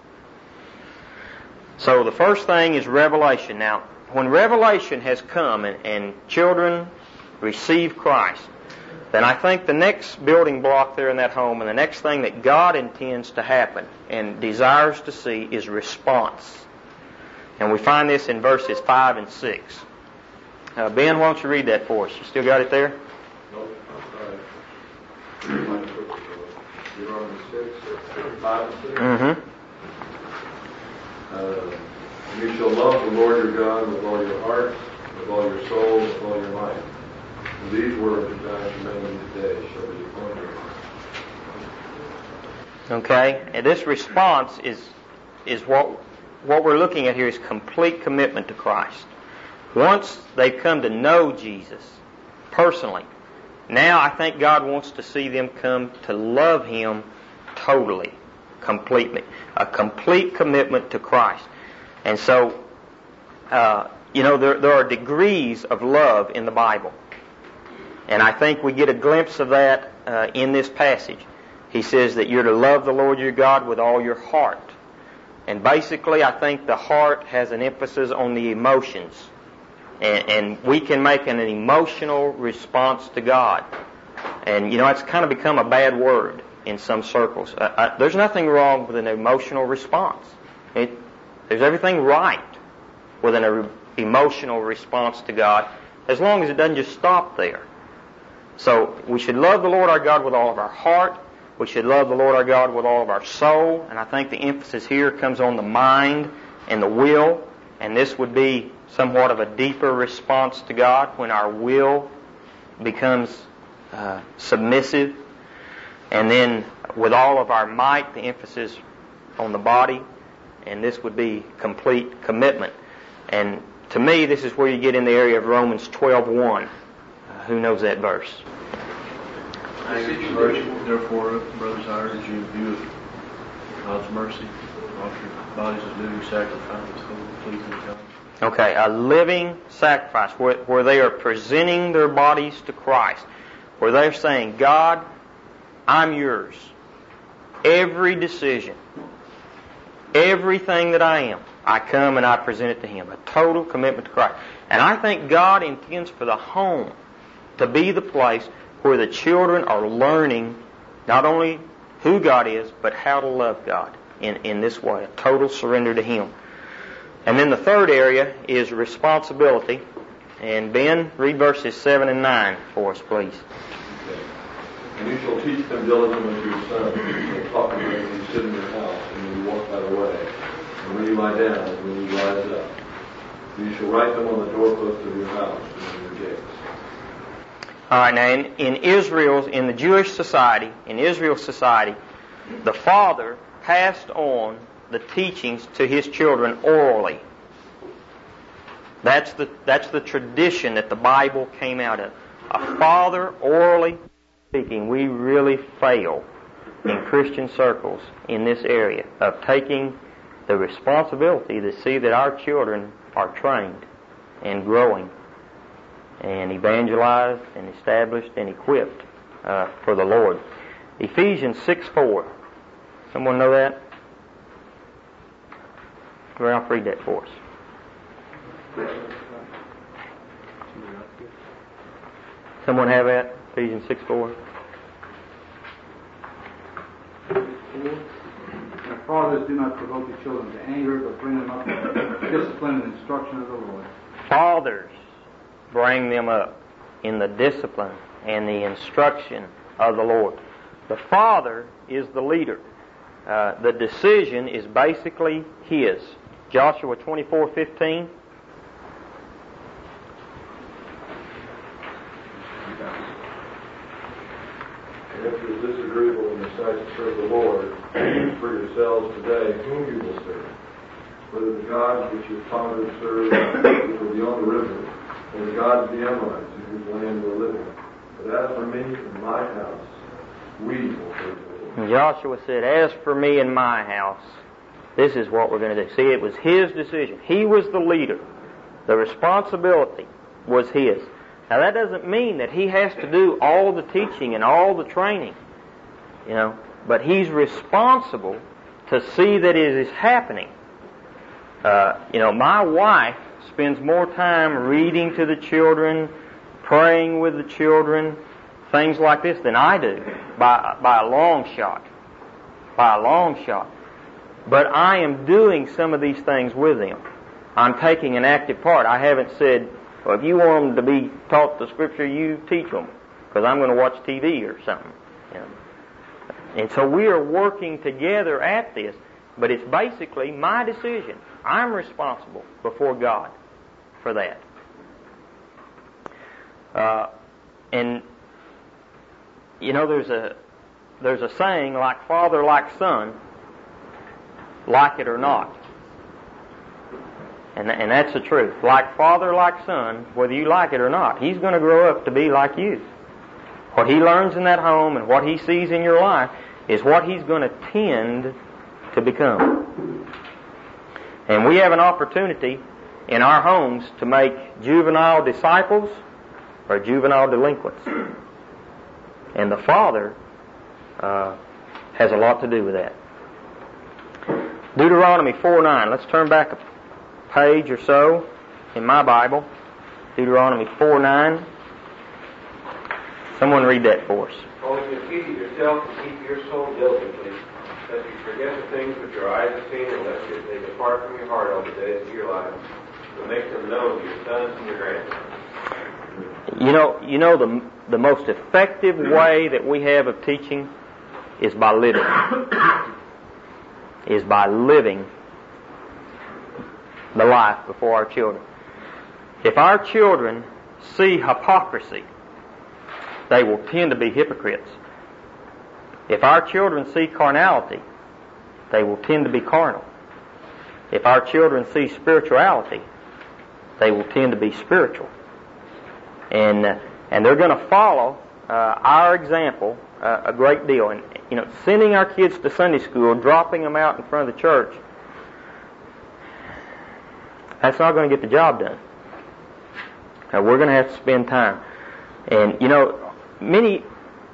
So the first thing is revelation. Now, when revelation has come and, and children receive Christ, then I think the next building block there in that home and the next thing that God intends to happen and desires to see is response. And we find this in verses five and six. Uh, Ben, why don't you read that for us? You still got it there? No, I'm sorry. Deuteronomy six, five and six. Mm-hmm. Uh, you shall love the Lord your God with all your heart, with all your soul, with all your might. And these words which I command you today shall be upon your heart. Okay, and this response is is what what we're looking at here is complete commitment to Christ. Once they've come to know Jesus personally, now I think God wants to see them come to love Him totally, completely. A complete commitment to Christ. And so, uh, you know, there, there are degrees of love in the Bible. And I think we get a glimpse of that uh, in this passage. He says that you're to love the Lord your God with all your heart. And basically, I think the heart has an emphasis on the emotions. And, and we can make an, an emotional response to God. And, you know, it's kind of become a bad word in some circles. Uh, uh, there's nothing wrong with an emotional response. It, there's everything right with an uh, emotional response to God, as long as it doesn't just stop there. So we should love the Lord our God with all of our heart. We should love the Lord our God with all of our soul. And I think the emphasis here comes on the mind and the will. And this would be somewhat of a deeper response to God when our will becomes uh, submissive. And then with all of our might, the emphasis on the body. And this would be complete commitment. And to me, this is where you get in the area of Romans twelve one. Uh, who knows that verse? I situation, therefore, brothers, I urge you, in view of God's mercy, offer your bodies as living sacrifices, holy, pleasing to God. Okay, a living sacrifice where, where they are presenting their bodies to Christ, where they're saying, God, I'm yours. Every decision, everything that I am, I come and I present it to Him. A total commitment to Christ. And I think God intends for the home to be the place where the children are learning not only who God is, but how to love God in, in this way, a total surrender to Him. And then the third area is responsibility. And Ben, read verses seven and nine for us, please. Okay. And you shall teach them diligently to your sons, and you shall talk to them when you sit in your house, and when you walk by the way, and when you lie down, and when you rise up. And you shall write them on the doorposts of your house and on your gates. All right, now in, in Israel's, in the Jewish society, in Israel's society, the father passed on the teachings to his children orally. That's the that's the tradition that the Bible came out of. A father orally speaking. We really fail in Christian circles in this area of taking the responsibility to see that our children are trained and growing and evangelized and established and equipped uh, for the Lord. Ephesians six four. Someone know that? Ralph, read that for us. Someone have that? Ephesians six four. And fathers, do not provoke your children to anger, but bring them up in the discipline and instruction of the Lord. Fathers, bring them up in the discipline and the instruction of the Lord. The father is the leader. Uh, the decision is basically his. Joshua twenty-four fifteen. And if it is disagreeable in the sight to serve the Lord, for yourselves today whom you will serve, whether the gods which your fathers served, which were beyond the river, or the gods of the Amorites in whose land you are living. But as for me and my house, we will serve the Lord. Joshua said, as for me and my house, this is what we're going to do. See, it was his decision. He was the leader. The responsibility was his. Now, that doesn't mean that he has to do all the teaching and all the training, you know, but he's responsible to see that it is happening. Uh, you know, my wife spends more time reading to the children, praying with the children, things like this than I do, by by a long shot. By a long shot. But I am doing some of these things with them. I'm taking an active part. I haven't said, well, if you want them to be taught the Scripture, you teach them, because I'm going to watch T V or something. You know. And so we are working together at this, but it's basically my decision. I'm responsible before God for that. Uh, and, you know, there's a there's a saying, like father, like son, like it or not. And, and that's the truth. Like father, like son, whether you like it or not, he's going to grow up to be like you. What he learns in that home and what he sees in your life is what he's going to tend to become. And we have an opportunity in our homes to make juvenile disciples or juvenile delinquents. And the father uh, has a lot to do with that. Deuteronomy four nine. Let's turn back a page or so in my Bible. Deuteronomy four nine. Someone read that for us. Only keep yourself and keep your soul diligently, lest you forget the things which your eyes have seen, and lest they depart from your heart all the days of your life, to make them known to your sons and your grandsons. You know, you know the the most effective way that we have of teaching is by living. is by living the life before our children. If our children see hypocrisy, they will tend to be hypocrites. If our children see carnality, they will tend to be carnal. If our children see spirituality, they will tend to be spiritual. And uh, and they're going to follow uh, our example uh, a great deal. And, you know, sending our kids to Sunday school, dropping them out in front of the church, that's not going to get the job done. Uh, we're going to have to spend time. And, you know, many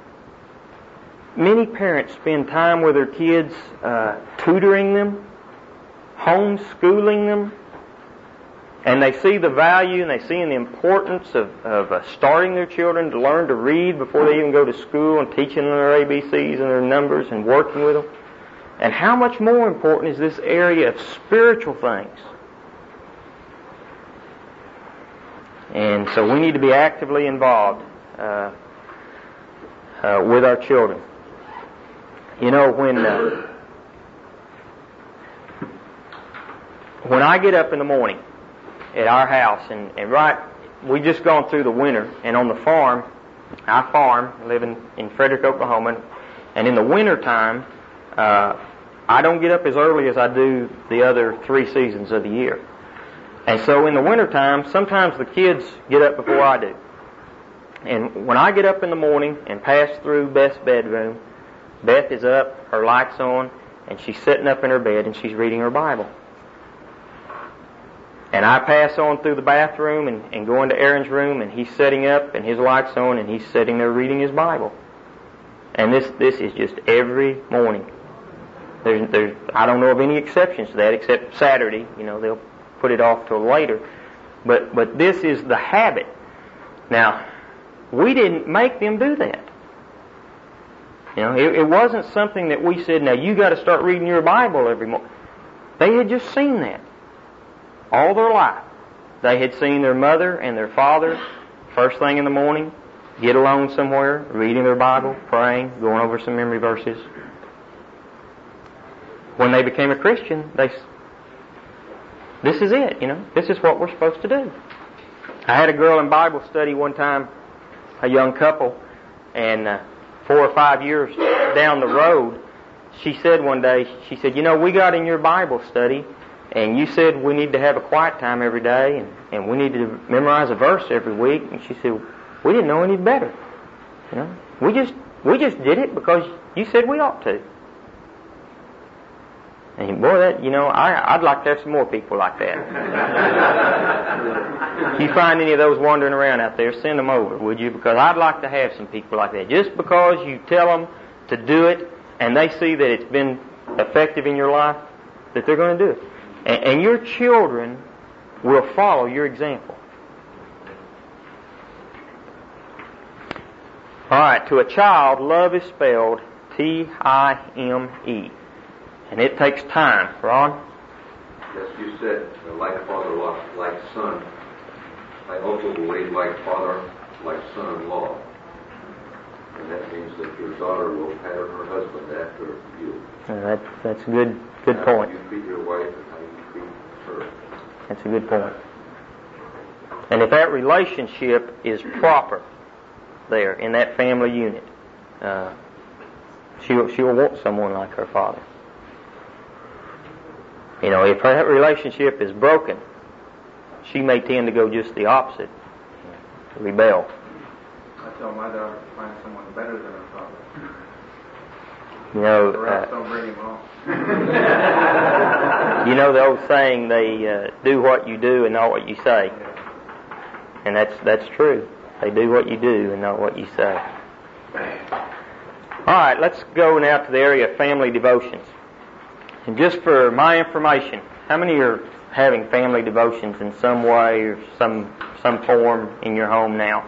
many parents spend time with their kids, uh, tutoring them, homeschooling them, and they see the value and they see the importance of, of uh, starting their children to learn to read before they even go to school and teaching them their A B Cs and their numbers and working with them. And how much more important is this area of spiritual things? And so we need to be actively involved uh, uh, with our children. You know, when uh, when I get up in the morning at our house, and, and right, we just gone through the winter, and on the farm, I farm, living in Frederick, Oklahoma, and in the winter time, uh, I don't get up as early as I do the other three seasons of the year. And so in the wintertime, sometimes the kids get up before I do. And when I get up in the morning and pass through Beth's bedroom, Beth is up, her light's on, and she's sitting up in her bed and she's reading her Bible. And I pass on through the bathroom and, and go into Aaron's room, and he's sitting up and his light's on and he's sitting there reading his Bible. And this this is just every morning. There's, there's I don't know of any exceptions to that except Saturday. You know, they'll put it off till later. But but this is the habit. Now, we didn't make them do that. You know, it, it wasn't something that we said, now you got to start reading your Bible every morning. They had just seen that all their life. They had seen their mother and their father first thing in the morning, get alone somewhere, reading their Bible, praying, going over some memory verses. When they became a Christian, they this is it, you know. This is what we're supposed to do. I had a girl in Bible study one time, a young couple, and uh, four or five years down the road, she said one day, she said, you know, we got in your Bible study, and you said we need to have a quiet time every day, and, and we need to memorize a verse every week. And she said, we didn't know any better. You know, we just we just did it because you said we ought to. And boy, that, you know, I, I'd like to have some more people like that. If you find any of those wandering around out there, send them over, would you? Because I'd like to have some people like that. Just because you tell them to do it and they see that it's been effective in your life, that they're going to do it. And, and your children will follow your example. All right, to a child, love is spelled T I M E. And it takes time. Ron? Yes, you said, uh, like father, like son. I also believe like father, like son-in-law. And that means that your daughter will pattern her husband after you. Uh, that, that's a good, good how point. you treat your wife and how you treat her. That's a good point. And if that relationship is proper there in that family unit, uh, she'll, she'll want someone like her father. You know, if that relationship is broken, she may tend to go just the opposite, rebel. I tell my daughter to find someone better than her father. You know, Or else uh, don't bring him home. you know the old saying, they uh, do what you do and not what you say. And that's that's true. They do what you do and not what you say. All right, let's go now to the area of family devotions. And just for my information, how many are having family devotions in some way or some some form in your home now?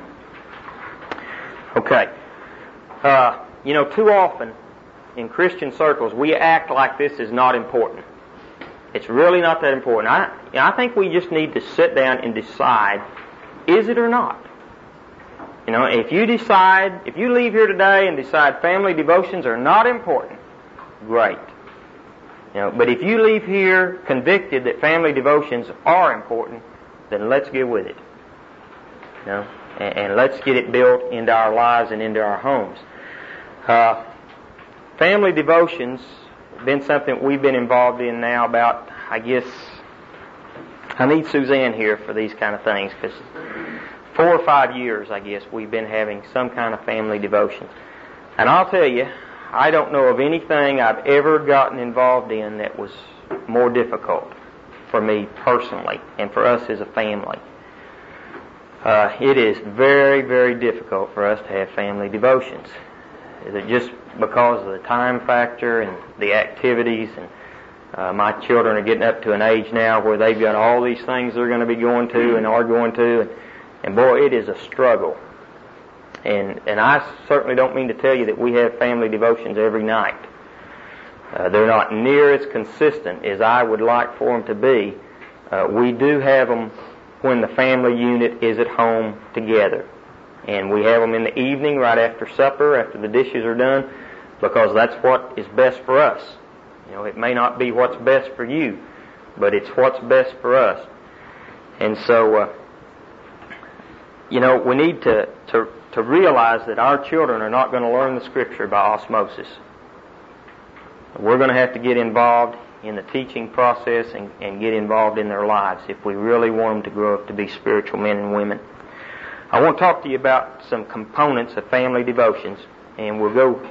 Okay. Uh, you know, too often in Christian circles, we act like this is not important. It's really not that important. I, I think we just need to sit down and decide, is it or not? You know, if you decide, if you leave here today and decide family devotions are not important, great. You know, but if you leave here convicted that family devotions are important, then let's get with it. You know, and, and let's get it built into our lives and into our homes. Uh, family devotions have been something we've been involved in now about, I guess, I need Suzanne here for these kind of things, because four or five years, I guess, we've been having some kind of family devotions. And I'll tell you, I don't know of anything I've ever gotten involved in that was more difficult for me personally and for us as a family. Uh, it is very, very difficult for us to have family devotions. Is it just because of the time factor and the activities, and uh, my children are getting up to an age now where they've got all these things they're going to be going to and are going to, and, and boy, it is a struggle. And and I certainly don't mean to tell you that we have family devotions every night. Uh, they're not near as consistent as I would like for them to be. Uh, we do have them when the family unit is at home together. And we have them in the evening right after supper, after the dishes are done, because that's what is best for us. You know, it may not be what's best for you, but it's what's best for us. And so, uh, you know, we need to, to, to realize that our children are not going to learn the Scripture by osmosis. We're going to have to get involved in the teaching process and, and get involved in their lives if we really want them to grow up to be spiritual men and women. I want to talk to you about some components of family devotions, and we'll go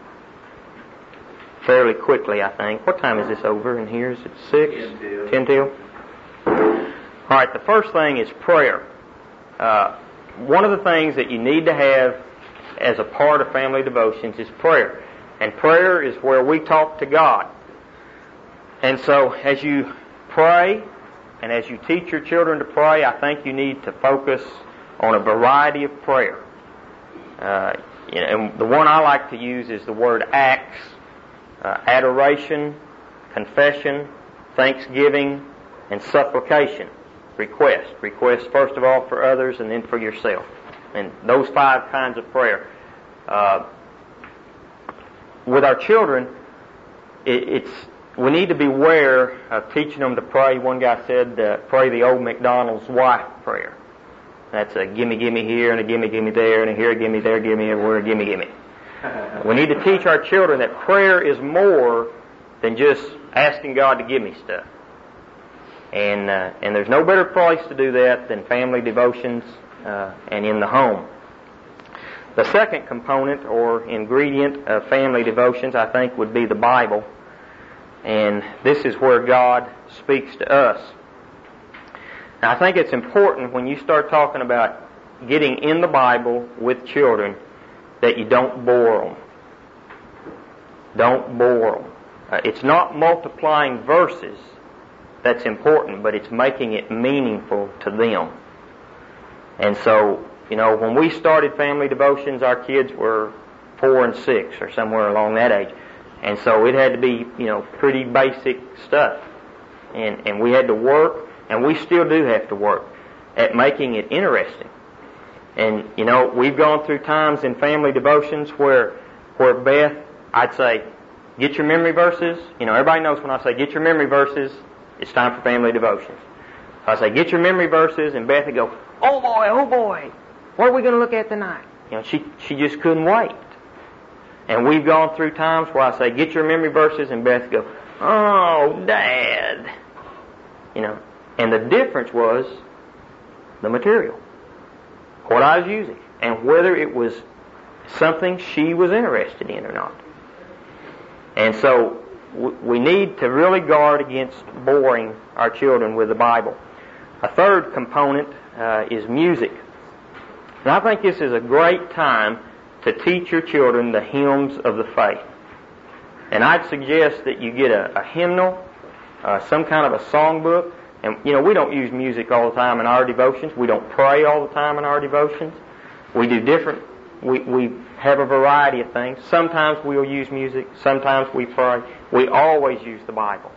fairly quickly, I think. What time is this over in here? Is it six? Ten till. Ten till? All right, the first thing is prayer. Uh, one of the things that you need to have as a part of family devotions is prayer. And prayer is where we talk to God. And so as you pray and as you teach your children to pray, I think you need to focus on a variety of prayer. Uh, you know, and the one I like to use is the word acts, uh, adoration, confession, thanksgiving, and supplication. Request. Request first of all for others and then for yourself. And those five kinds of prayer. Uh, with our children, it, it's we need to beware of teaching them to pray. One guy said, uh, pray the old McDonald's wife prayer. That's a gimme, gimme here, and a gimme, gimme there, and a here, gimme, there, gimme, everywhere, gimme, gimme. We need to teach our children that prayer is more than just asking God to give me stuff. And uh, and there's no better place to do that than family devotions uh, and in the home. The second component or ingredient of family devotions, I think, would be the Bible. And this is where God speaks to us. Now, I think it's important when you start talking about getting in the Bible with children that you don't bore them. Don't bore them. Uh, it's not multiplying verses that's important, but it's making it meaningful to them. And so, you know, when we started family devotions, our kids were four and six or somewhere along that age. And so it had to be, you know, pretty basic stuff. And, and we had to work, and we still do have to work, at making it interesting. And, you know, we've gone through times in family devotions where, where Beth, I'd say, get your memory verses. You know, everybody knows when I say get your memory verses, it's time for family devotions. I say, get your memory verses, and Beth would go, oh boy, oh boy, what are we going to look at tonight? You know, she she just couldn't wait. And we've gone through times where I say, get your memory verses, and Beth would go, oh, Dad. You know, and the difference was the material, what I was using, and whether it was something she was interested in or not. And so we need to really guard against boring our children with the Bible. A third component uh, is music. And I think this is a great time to teach your children the hymns of the faith. And I'd suggest that you get a, a hymnal, uh, some kind of a songbook. And, you know, we don't use music all the time in our devotions. We don't pray all the time in our devotions. We do different, we, we have a variety of things. Sometimes we'll use music. Sometimes we pray. We always use the Bible.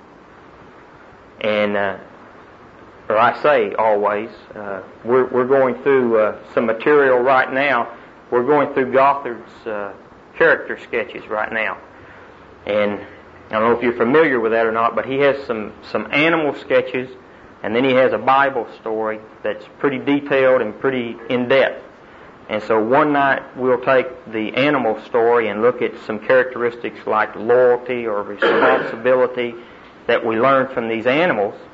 And, uh, or I say always, uh, we're, we're going through uh, some material right now. We're going through Gothard's uh, character sketches right now. And I don't know if you're familiar with that or not, but he has some, some animal sketches, and then he has a Bible story that's pretty detailed and pretty in-depth. And so one night we'll take the animal story and look at some characteristics like loyalty or responsibility that we learn from these animals,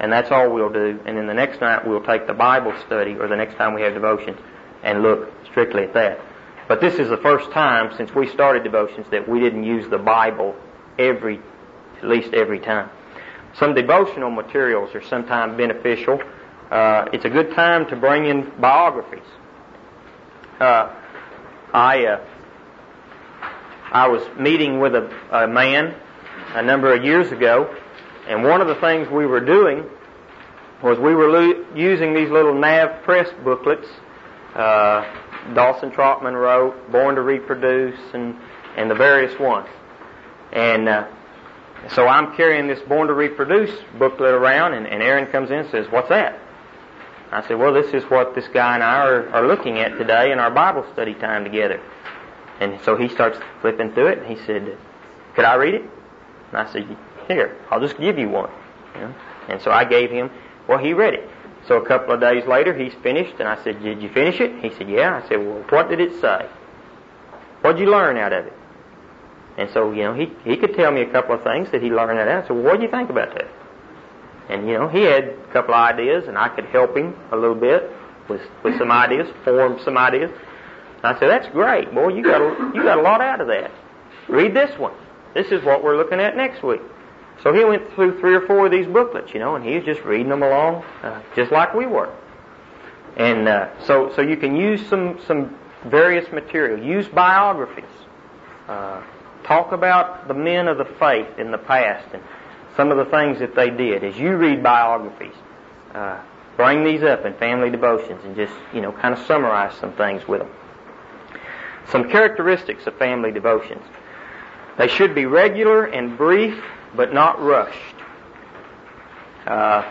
and that's all we'll do. And then the next night we'll take the Bible study, or the next time we have devotions, and look strictly at that. But this is the first time since we started devotions that we didn't use the Bible every, at least every time. Some devotional materials are sometimes beneficial. Uh, it's a good time to bring in biographies. Uh, I uh, I was meeting with a, a man a number of years ago, and one of the things we were doing was we were lo- using these little Nav Press booklets. Uh, Dawson Trotman wrote, Born to Reproduce, and, and the various ones. And uh, so I'm carrying this Born to Reproduce booklet around, and, and Aaron comes in and says, "What's that?" I said, "Well, this is what this guy and I are, are looking at today in our Bible study time together." And so he starts flipping through it, and he said, "Could I read it?" And I said, "Here, I'll just give you one." You know? And so I gave him, well, he read it. So a couple of days later, he's finished, and I said, "Did you finish it?" He said, "Yeah." I said, "Well, what did it say? What did you learn out of it?" And so, you know, he he could tell me a couple of things that he learned out of it. I said, "Well, what do you think about that?" And, you know, he had a couple of ideas, and I could help him a little bit with with some ideas, form some ideas. And I said, "That's great, boy. You got a, you got a lot out of that. Read this one. This is what we're looking at next week." So he went through three or four of these booklets, you know, and he was just reading them along, uh, just like we were. And uh, so, so you can use some some various material. Use biographies. Uh, talk about the men of the faith in the past and some of the things that they did. As you read biographies, uh, bring these up in family devotions and just, you know, kind of summarize some things with them. Some characteristics of family devotions. They should be regular and brief, but not rushed. Uh,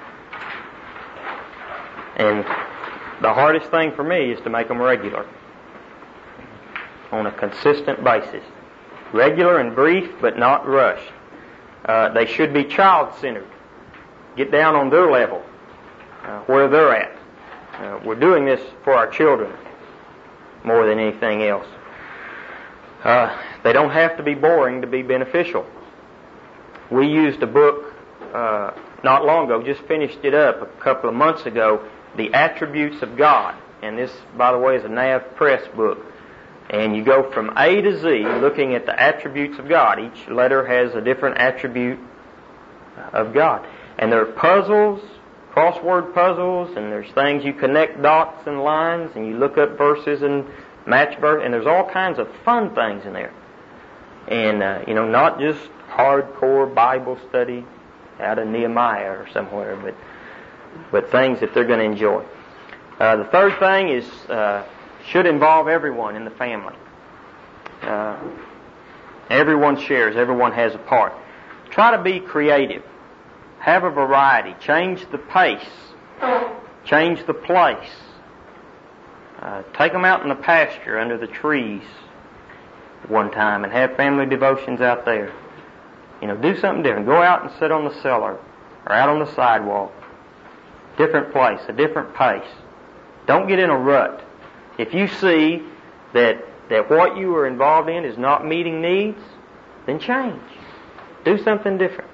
and the hardest thing for me is to make them regular, on a consistent basis. Regular and brief, but not rushed. Uh, they should be child-centered. Get down on their level, uh, where they're at. Uh, we're doing this for our children more than anything else. Uh, they don't have to be boring to be beneficial. We used a book uh, not long ago, just finished it up a couple of months ago, The Attributes of God. And this, by the way, is a Nav Press book. And you go from A to Z looking at the attributes of God. Each letter has a different attribute of God. And there are puzzles, crossword puzzles, and there's things you connect dots and lines, and you look up verses and match verse, and there's all kinds of fun things in there. And, uh, you know, not just hardcore Bible study out of Nehemiah or somewhere, but but things that they're going to enjoy. Uh, the third thing is uh, should involve everyone in the family. Uh, everyone shares. Everyone has a part. Try to be creative. Have a variety. Change the pace. Change the place. Uh, take them out in the pasture under the trees one time and have family devotions out there. You know, do something different. Go out and sit on the cellar or out on the sidewalk. Different place, a different pace. Don't get in a rut. If you see that that what you are involved in is not meeting needs, then change. Do something different.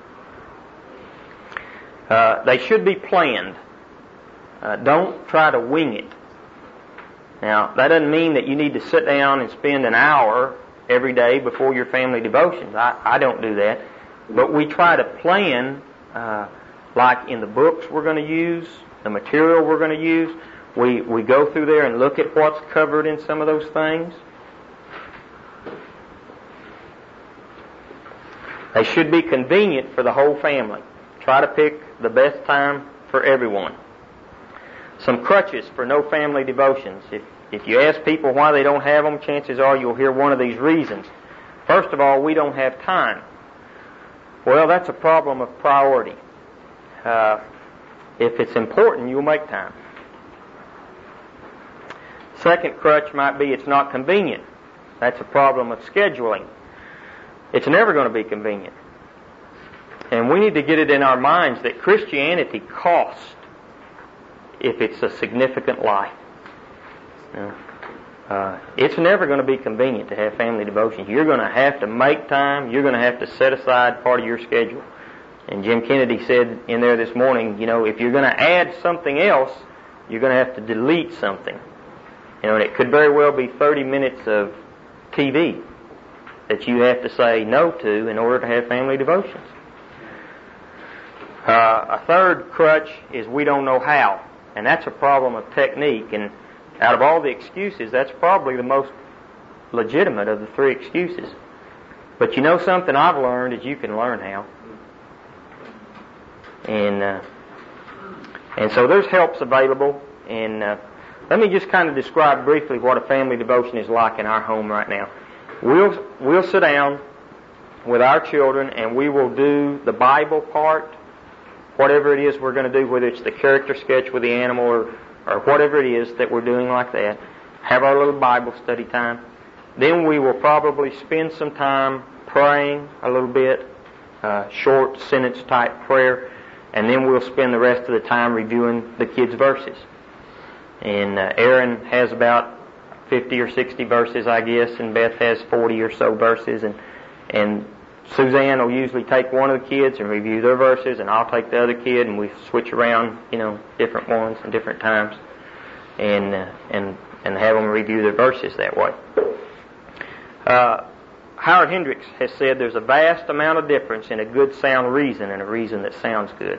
Uh, they should be planned. Uh, don't try to wing it. Now, that doesn't mean that you need to sit down and spend an hour every day before your family devotions. I, I don't do that. But we try to plan, uh, like in the books we're going to use, the material we're going to use. We, we go through there and look at what's covered in some of those things. They should be convenient for the whole family. Try to pick the best time for everyone. Some crutches for no family devotions. If, if you ask people why they don't have them, chances are you'll hear one of these reasons. First of all, we don't have time. Well, that's a problem of priority. Uh, if it's important, you'll make time. Second crutch might be it's not convenient. That's a problem of scheduling. It's never going to be convenient. And we need to get it in our minds that Christianity costs if it's a significant life. You know, uh, it's never going to be convenient to have family devotions. You're going to have to make time. You're going to have to set aside part of your schedule And Jim Kennedy said in there this morning, you know, if you're going to add something else, you're going to have to delete something. You know, and it could very well be thirty minutes of T V that you have to say no to in order to have family devotions. Uh, a third crutch is we don't know how. And that's a problem of technique. And out of all the excuses, that's probably the most legitimate of the three excuses. But you know something I've learned is you can learn how. And uh, and so there's helps available. And uh, let me just kind of describe briefly what a family devotion is like in our home right now. We'll we'll sit down with our children and we will do the Bible part, whatever it is we're going to do, whether it's the character sketch with the animal or, or whatever it is that we're doing like that. Have our little Bible study time. Then we will probably spend some time praying a little bit, uh, short sentence type prayer, and then we'll spend the rest of the time reviewing the kids' verses. And uh, Aaron has about fifty or sixty verses, I guess, and Beth has forty or so verses, and and Suzanne will usually take one of the kids and review their verses, and I'll take the other kid, and we switch around, you know, different ones and different times, and uh, and and have them review their verses that way. Uh, Howard Hendricks has said there's a vast amount of difference in a good sound reason and a reason that sounds good.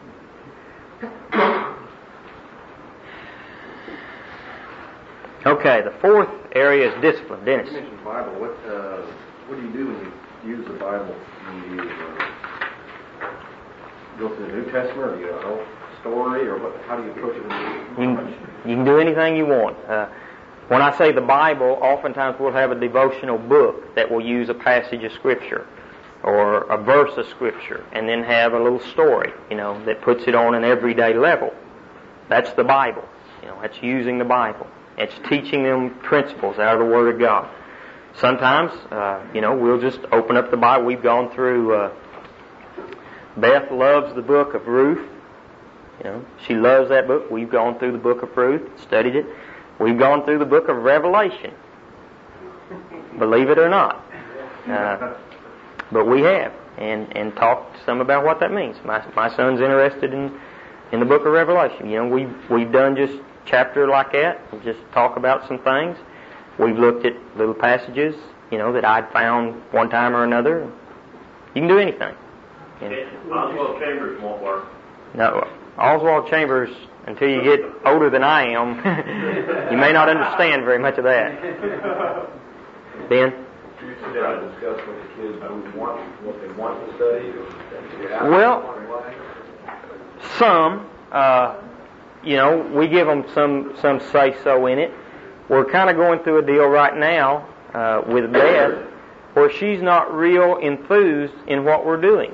Okay, the fourth area is discipline. Dennis. You mentioned Bible. What uh, what do you do when you use the Bible? When you uh, go to the New Testament, or you a whole story, or what? How do you approach it? When you, you, you can do anything you want. Uh, when I say the Bible, oftentimes we'll have a devotional book that will use a passage of Scripture or a verse of Scripture, and then have a little story, you know, that puts it on an everyday level. That's the Bible. You know, that's using the Bible. It's teaching them principles out of the Word of God. Sometimes, uh, you know, we'll just open up the Bible. We've gone through, uh, Beth loves the book of Ruth. You know, she loves that book. We've gone through the book of Ruth, studied it. We've gone through the book of Revelation. Believe it or not. Uh, but we have, and, and talked some about what that means. My, my son's interested in, in the book of Revelation. You know, we've, we've done just chapter like that, and just talk about some things. We've looked at little passages, you know, that I'd found one time or another. You can do anything. You know. Oswald Chambers won't work. No, Oswald Chambers, until you get older than I am, you may not understand very much of that. Ben? You sit down and discuss what the kids want, what they want to study? Or Well, some, uh, you know, we give them some, some say-so in it. We're kind of going through a deal right now uh, with Beth where she's not real enthused in what we're doing.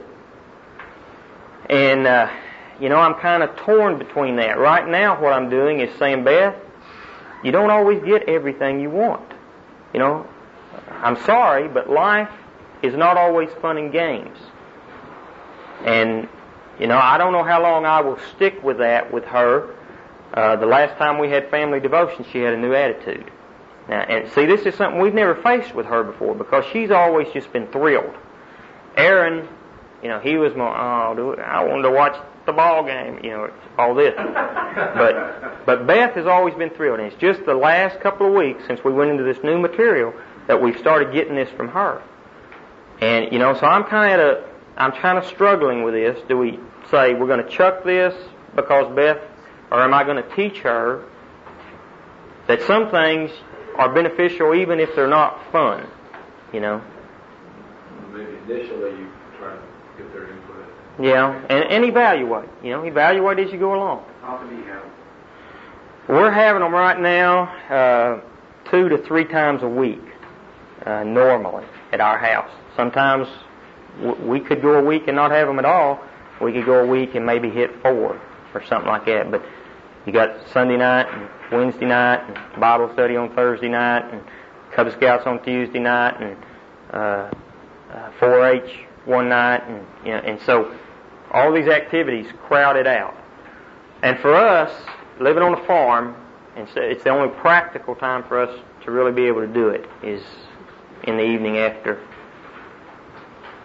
And, uh, you know, I'm kind of torn between that. Right now what I'm doing is saying, Beth, you don't always get everything you want. You know, I'm sorry, but life is not always fun and games. And, you know, I don't know how long I will stick with that with her. Uh, the last time we had family devotion, she had a new attitude. Now, and see, this is something we've never faced with her before because she's always just been thrilled. Aaron, you know, he was more, oh, do I wanted to watch the ball game, you know, all this. But, but Beth has always been thrilled, and it's just the last couple of weeks since we went into this new material that we've started getting this from her. And, you know, so I'm kind of at a, I'm kind of struggling with this. Do we say we're going to chuck this because Beth, or am I going to teach her that some things are beneficial even if they're not fun, you know? maybe initially you try to get their input. Yeah, and, and evaluate, you know, evaluate as you go along. How often do you have them? We're having them right now uh, two to three times a week, uh, normally, at our house. Sometimes w- we could go a week and not have them at all. We could go a week and maybe hit four or something like that. But you got Sunday night and Wednesday night and Bible study on Thursday night and Cub Scouts on Tuesday night and uh, uh, four H one night, and you know, and so all these activities crowded out. And for us, living on a farm, and so it's the only practical time for us to really be able to do it is in the evening after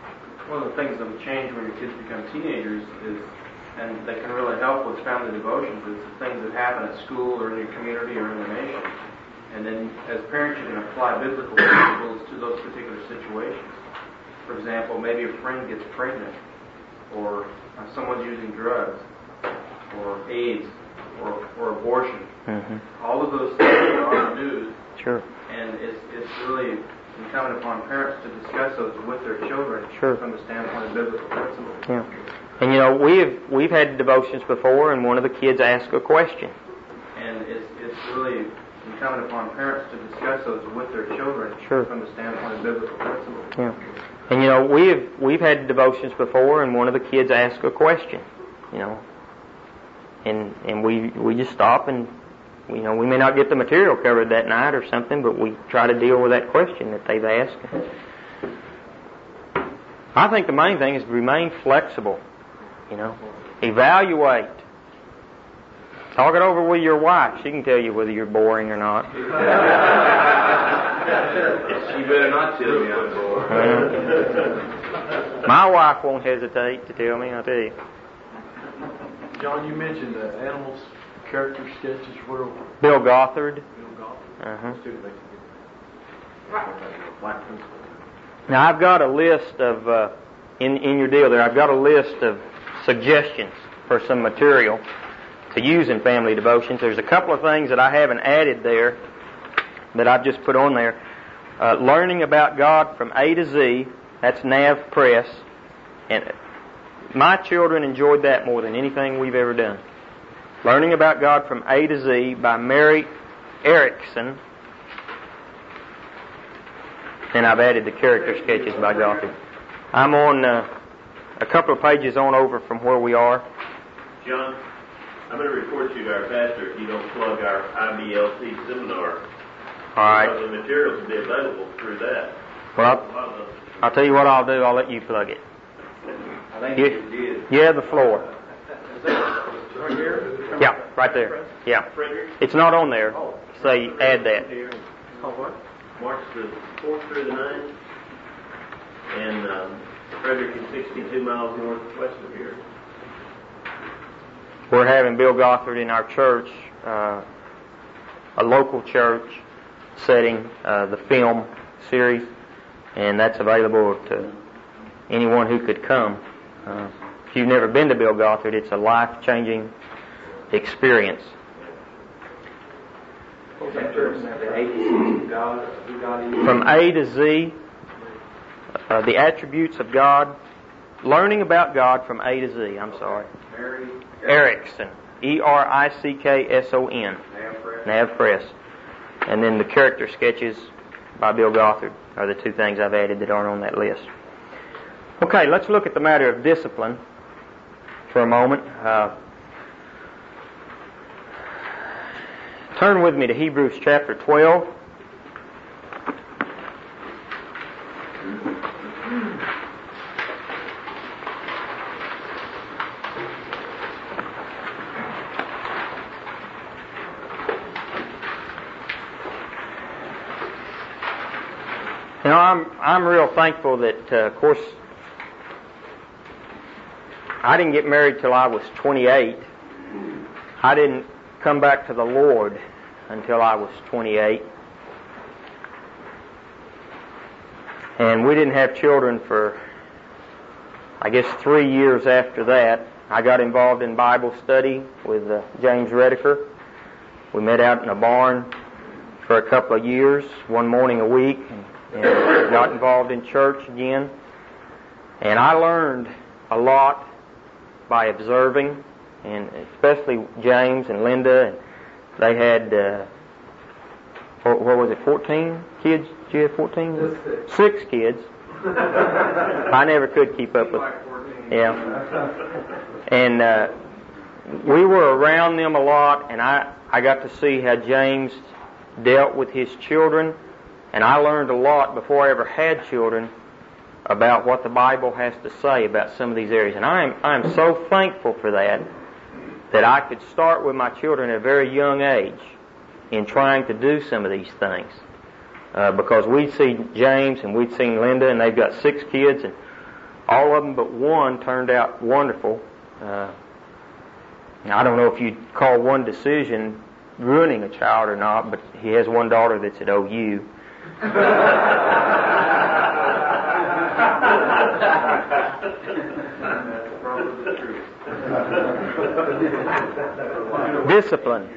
one of the things that will change when your kids become teenagers is, and that can really help with family devotions, is the things that happen at school or in your community or in the nation. And then as parents, you can apply biblical principles to those particular situations. For example, maybe a friend gets pregnant, or uh, someone's using drugs, or AIDS, or, or abortion. Mm-hmm. All of those things are on the news. Sure. And it's, it's really incumbent upon parents to discuss those with their children Sure. from the standpoint of biblical principles. Yeah. And you know, we've we've had devotions before, and one of the kids asked a question. And it's it's really incumbent upon parents to discuss those with their children Sure. from the standpoint of biblical principles. Yeah. And you know, we've we've had devotions before, and one of the kids asked a question. You know, and and we we just stop and. You know, we may not get the material covered that night or something, but we try to deal with that question that they've asked. I think the main thing is to remain flexible. You know, evaluate. Talk it over with your wife. She can tell you whether you're boring or not. You better not tell me I'm bored. Uh, my wife won't hesitate to tell me, I'll tell you. John, you mentioned uh, animals. Character sketches. Where? Bill Gothard. Bill Gothard. Uh-huh. Black principle. Now I've got a list of uh, in in your deal there. I've got a list of suggestions for some material to use in family devotions. There's a couple of things that I haven't added there that I've just put on there. Uh, learning about God from A to Z. That's Nav Press, and my children enjoyed that more than anything we've ever done. Learning About God from A to Z by Mary Erickson. And I've added the character sketches by Gothard. I'm on uh, a couple of pages on over from where we are. John, I'm going to report you to our pastor if you don't plug our I B L T seminar. All right. Because the materials will be available through that. Well, I'll, I'll tell you what I'll do. I'll let you plug it. I think Yeah, you did. yeah, the floor. Right here? Yeah, right there. Yeah. Frederick? It's not on there. Say, add that. Oh, what? March the fourth through the ninth. And um, Frederick is sixty-two miles northwest of here. We're having Bill Gothard in our church, uh, a local church setting, uh, the film series, and that's available to anyone who could come. Uh, if you've never been to Bill Gothard, it's a life-changing experience. From A to Z, uh, the attributes of God, learning about God from A to Z, I'm sorry. Mary Erickson, E R I C K S O N, Nav Press. And then the character sketches by Bill Gothard are the two things I've added that aren't on that list. Okay, let's look at the matter of discipline for a moment. Uh, turn with me to Hebrews chapter twelve. You know, I'm I'm real thankful that, uh, of course, I didn't get married till I was twenty-eight. I didn't come back to the Lord until I was twenty-eight. And we didn't have children for, I guess, three years after that. I got involved in Bible study with uh, James Redeker. We met out in a barn for a couple of years, one morning a week, and, and got involved in church again. And I learned a lot by observing, and especially James and Linda. And they had, uh, what, what was it, fourteen kids? Did you have fourteen? Six. Six kids. I never could keep up with. Yeah. And uh, we were around them a lot, and I, I got to see how James dealt with his children, and I learned a lot before I ever had children about what the Bible has to say about some of these areas. And I am I am so thankful for that, that I could start with my children at a very young age in trying to do some of these things. Uh, because we'd seen James and we'd seen Linda, and they've got six kids, and all of them but one turned out wonderful. Uh, I don't know if you'd call one decision ruining a child or not, but he has one daughter that's at O U. Discipline.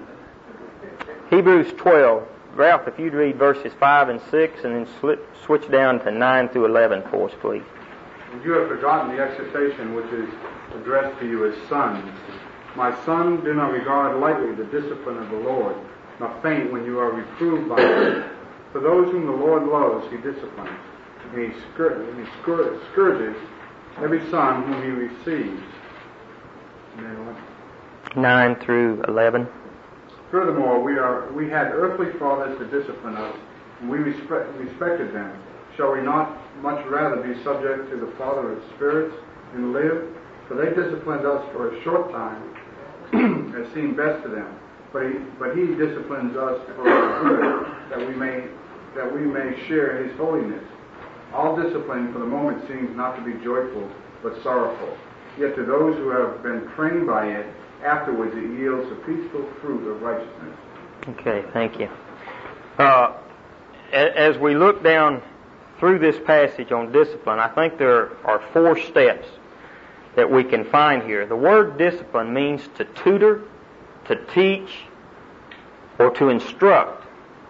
Hebrews twelve. Ralph, if you'd read verses five and six and then slip, switch down to nine through eleven for us, please. And you have forgotten the exhortation which is addressed to you as sons. My son, do not regard lightly the discipline of the Lord, nor faint when you are reproved by him. For those whom the Lord loves, he disciplines, and he, scour- and he scour- scourges every son whom he receives. And then what? nine through eleven. Furthermore, we are we had earthly fathers to discipline us, and we respect, respected them. Shall we not much rather be subject to the Father of spirits and live? For they disciplined us for a short time, as seemed best to them. But he, but he disciplines us for our good, that we may that we may share his holiness. All discipline for the moment seems not to be joyful, but sorrowful. Yet to those who have been trained by it, afterwards it yields a peaceful fruit of righteousness. Okay, thank you. Uh, as we look down through this passage on discipline, I think there are four steps that we can find here. The word discipline means to tutor, to teach, or to instruct.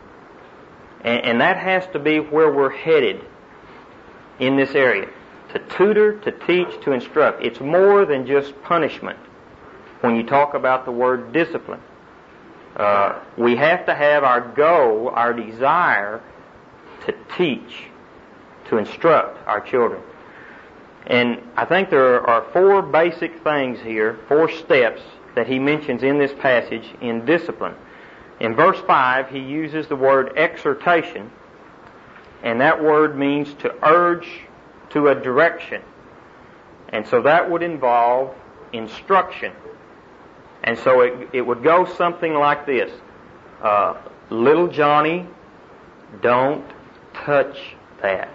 And, and that has to be where we're headed in this area. To tutor, to teach, to instruct. It's more than just punishment when you talk about the word discipline. Uh, we have to have our goal, our desire to teach, to instruct our children. And I think there are four basic things here, four steps that he mentions in this passage in discipline. In verse five, he uses the word exhortation, and that word means to urge to a direction. And so that would involve instruction. And so it, it would go something like this. Uh, little Johnny, don't touch that.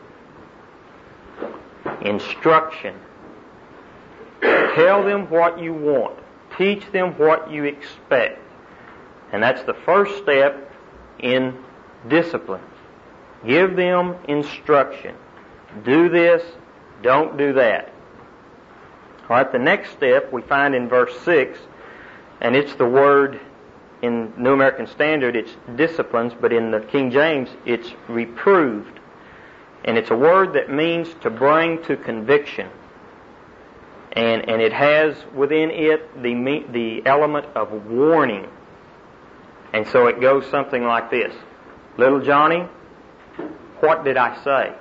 Instruction. Tell them what you want. Teach them what you expect. And that's the first step in discipline. Give them instruction. Do this, don't do that. All right, the next step we find in verse six, and it's the word in New American Standard, it's disciplines, but in the King James, it's reproved. And it's a word that means to bring to conviction. And and it has within it the the element of warning. And so it goes something like this. Little Johnny, what did I say?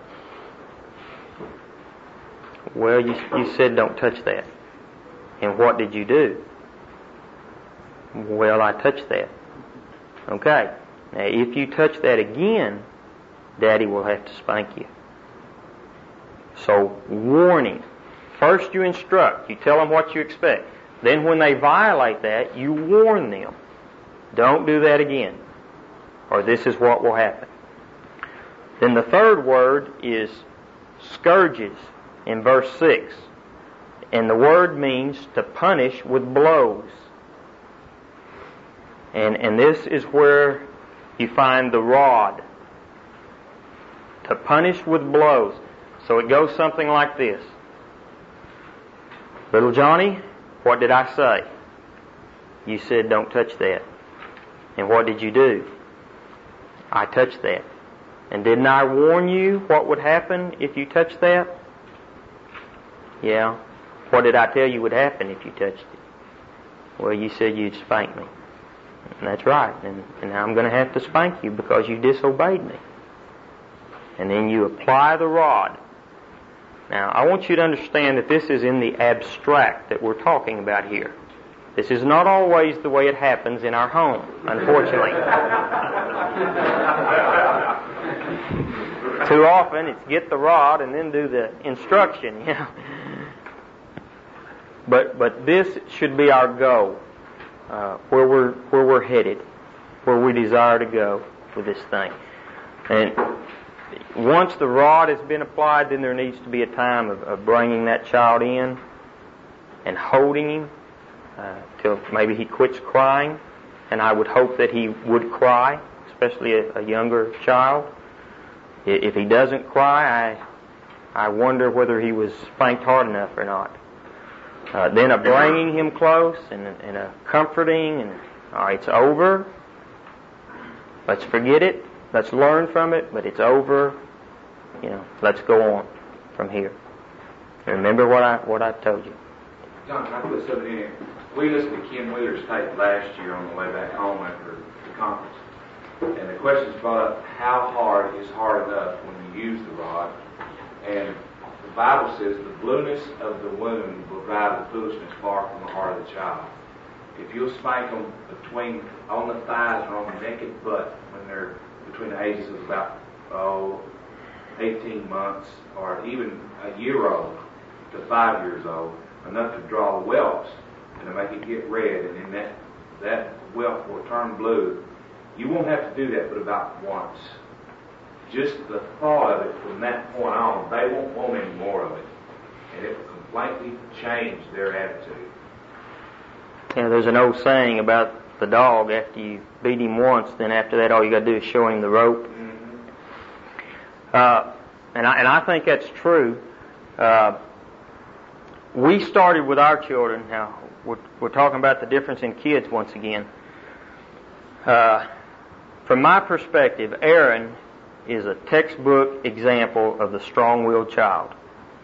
Well, you, you said don't touch that. And what did you do? Well, I touched that. Okay. Now, if you touch that again, Daddy will have to spank you. So, warning. First you instruct. You tell them what you expect. Then when they violate that, you warn them. Don't do that again, or this is what will happen. Then the third word is scourges in verse six. And the word means to punish with blows. And, and this is where you find the rod. To punish with blows. So it goes something like this. Little Johnny, what did I say? You said don't touch that. And what did you do? I touched that. And didn't I warn you what would happen if you touched that? Yeah. What did I tell you would happen if you touched it? Well, you said you'd spank me. And that's right. And, and I'm going to have to spank you because you disobeyed me. And then you apply the rod. Now, I want you to understand that this is in the abstract that we're talking about here. This is not always the way it happens in our home, unfortunately. Too often it's get the rod and then do the instruction, you know. But but this should be our goal, uh, where we're where we're headed, where we desire to go with this thing. And once the rod has been applied, then there needs to be a time of, of bringing that child in and holding him uh, till maybe he quits crying. And I would hope that he would cry, especially a, a younger child. If he doesn't cry, I I wonder whether he was spanked hard enough or not. Uh, then a bringing him close and, and a comforting, and all right, it's over. Let's forget it. Let's learn from it, but it's over. You know, let's go on from here. Remember what I what I told you. John, can I put something in here? We listened to Ken Wheeler's tape last year on the way back home after the conference. And the questions brought up, how hard is hard enough when you use the rod? And the Bible says the blueness of the wound will drive the foolishness far from the heart of the child. If you'll spank them between, on the thighs or on the naked butt when they're between the ages of about, oh, eighteen months or even a year old to five years old, enough to draw whelps and to make it get red, and then that, that whelp will turn blue. You won't have to do that but about once. Just the thought of it from that point on, they won't want any more of it. And it will completely change their attitude. Yeah, there's an old saying about the dog, after you beat him once, then after that all you got to do is show him the rope. Mm-hmm. Uh, and, I, and I think that's true. Uh, we started with our children. Now, we're, we're talking about the difference in kids once again. Uh, from my perspective, Aaron is a textbook example of the strong-willed child.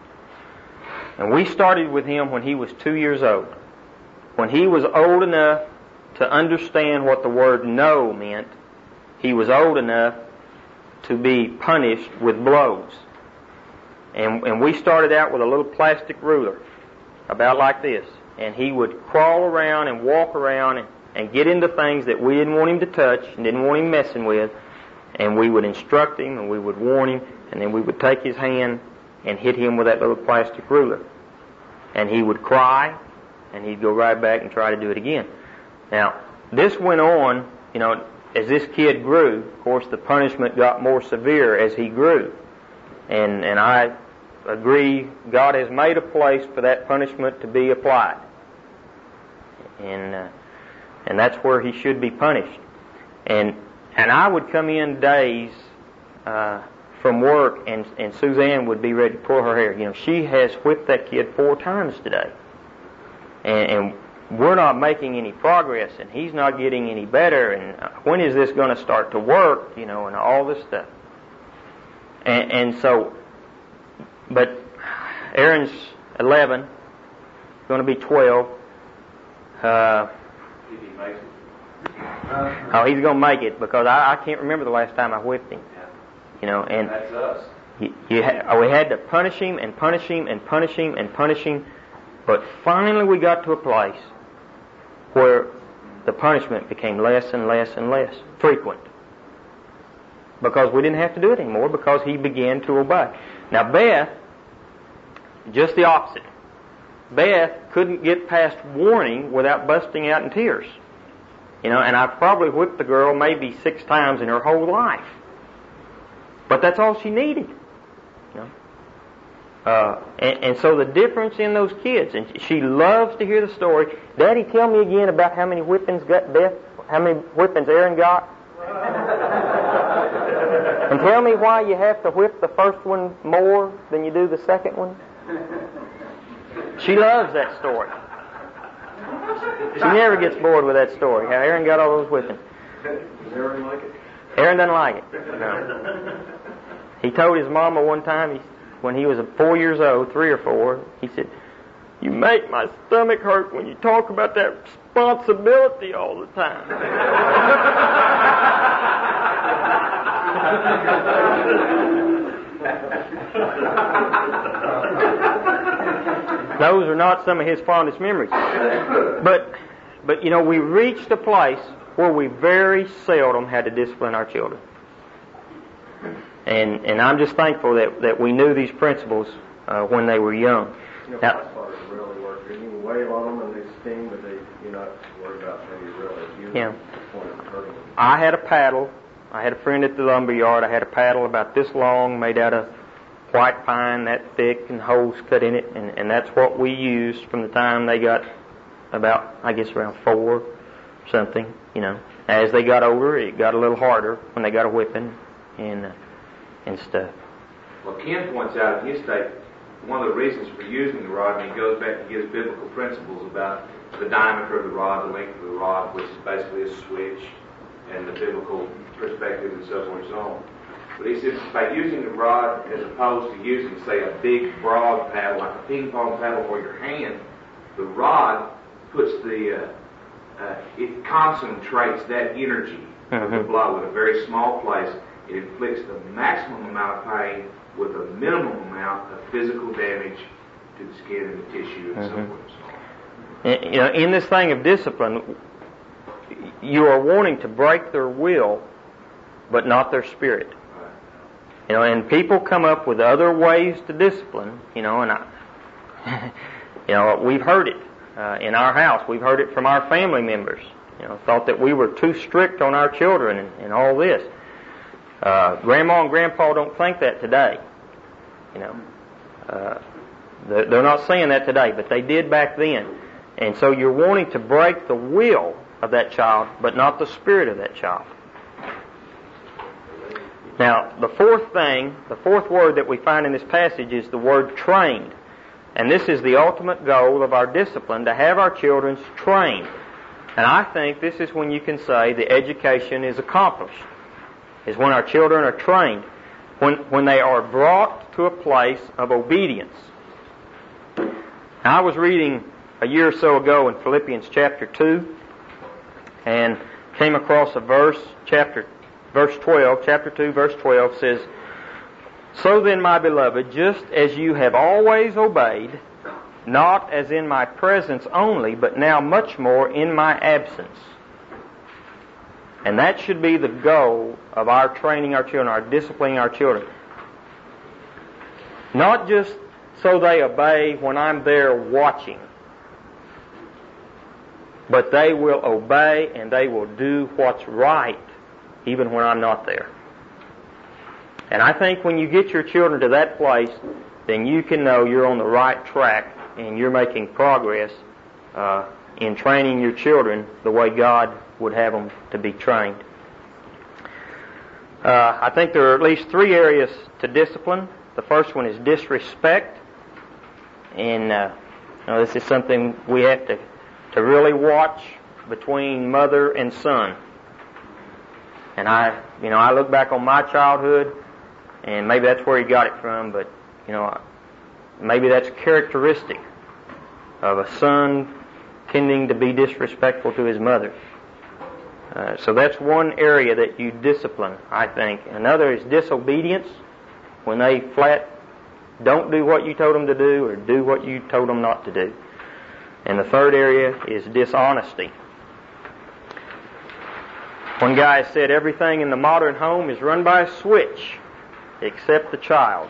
And we started with him when he was two years old. When he was old enough to understand what the word no meant, he was old enough to be punished with blows. And, and we started out with a little plastic ruler, about like this. And he would crawl around and walk around and, and get into things that we didn't want him to touch and didn't want him messing with. And we would instruct him and we would warn him, and then we would take his hand and hit him with that little plastic ruler. And he would cry, and he'd go right back and try to do it again. Now, this went on, you know, as this kid grew. Of course, the punishment got more severe as he grew. And and I agree, God has made a place for that punishment to be applied. And uh, and that's where he should be punished. And and I would come in days uh, from work, and, and Suzanne would be ready to pull her hair. You know, she has whipped that kid four times today. And, and we're not making any progress, and he's not getting any better, and when is this going to start to work, you know, and all this stuff. And, and so, but Aaron's eleven, going to be twelve. Uh, If he makes it. oh, he's going to make it, because I, I can't remember the last time I whipped him. You know, and That's us. you, you ha- we had to punish him and punish him and punish him and punish him. But finally we got to a place where the punishment became less and less and less frequent. Because we didn't have to do it anymore, because he began to obey. Now Beth, just the opposite. Beth couldn't get past warning without busting out in tears. You know, and I probably whipped the girl maybe six times in her whole life. But that's all she needed. You know? Uh, and, and so the difference in those kids, and she loves to hear the story. Daddy, tell me again about how many whippings got Beth, how many whippings Aaron got. And tell me why you have to whip the first one more than you do the second one. She loves that story. She never gets bored with that story, how Aaron got all those whippings. Does Aaron like it? Aaron doesn't like it. No. He told his mama one time, he, when he was four years old, three or four, he said, "You make my stomach hurt when you talk about that responsibility all the time." Those are not some of his fondest memories. But, but you know, we reached a place where we very seldom had to discipline our children. And and I'm just thankful that, that we knew these principles uh, when they were young. You know, Now, my father really worked. You can wave on them and they sting, but they, you're not worried about maybe really. You Yeah. point of hurting them. I had a paddle I had a friend at the lumber yard. I had a paddle about this long, made out of white pine, that thick, and holes cut in it, and, and that's what we used from the time they got about, I guess, around four, something, you know. As they got older, it got a little harder when they got a whipping and uh, and stuff. Well, Ken points out in his statement, one of the reasons for using the rod, and he goes back and gives biblical principles about the diameter of the rod, the length of the rod, which is basically a switch, and the biblical perspective and so forth and so on. But he says by using the rod as opposed to using, say, a big, broad paddle, like a ping pong paddle for your hand, the rod puts the, uh, uh, it concentrates that energy of the blow in a very small place. It inflicts the maximum amount of pain with a minimum amount of physical damage to the skin and the tissue and mm-hmm. so forth and so on. You know, in this thing of discipline, you are wanting to break their will, but not their spirit. You know, and people come up with other ways to discipline. You know, and I, you know, we've heard it uh, in our house. We've heard it from our family members. You know, thought that we were too strict on our children and, and all this. Uh, Grandma and Grandpa don't think that today. You know, uh, they're, they're not saying that today, but they did back then. And so you're wanting to break the will of that child, but not the spirit of that child. Now, the fourth thing, the fourth word that we find in this passage is the word trained. And this is the ultimate goal of our discipline, to have our children trained. And I think this is when you can say the education is accomplished, is when our children are trained, when, when they are brought to a place of obedience. Now, I was reading a year or so ago in Philippians chapter two, and came across a verse, chapter verse twelve, chapter two, verse twelve says, "So then, my beloved, just as you have always obeyed, not as in my presence only, but now much more in my absence." And that should be the goal of our training our children, our disciplining our children. Not just so they obey when I'm there watching, but they will obey and they will do what's right even when I'm not there. And I think when you get your children to that place, then you can know you're on the right track and you're making progress uh, in training your children the way God would have them to be trained. Uh, I think there are at least three areas to discipline. The first one is disrespect. And uh, you know, this is something we have to, to really watch between mother and son. And I, you know, I look back on my childhood, and maybe that's where he got it from, but, you know, maybe that's characteristic of a son tending to be disrespectful to his mother. Uh, so that's one area that you discipline, I think. Another is disobedience, when they flat don't do what you told them to do or do what you told them not to do. And the third area is dishonesty. One guy said everything in the modern home is run by a switch except the child.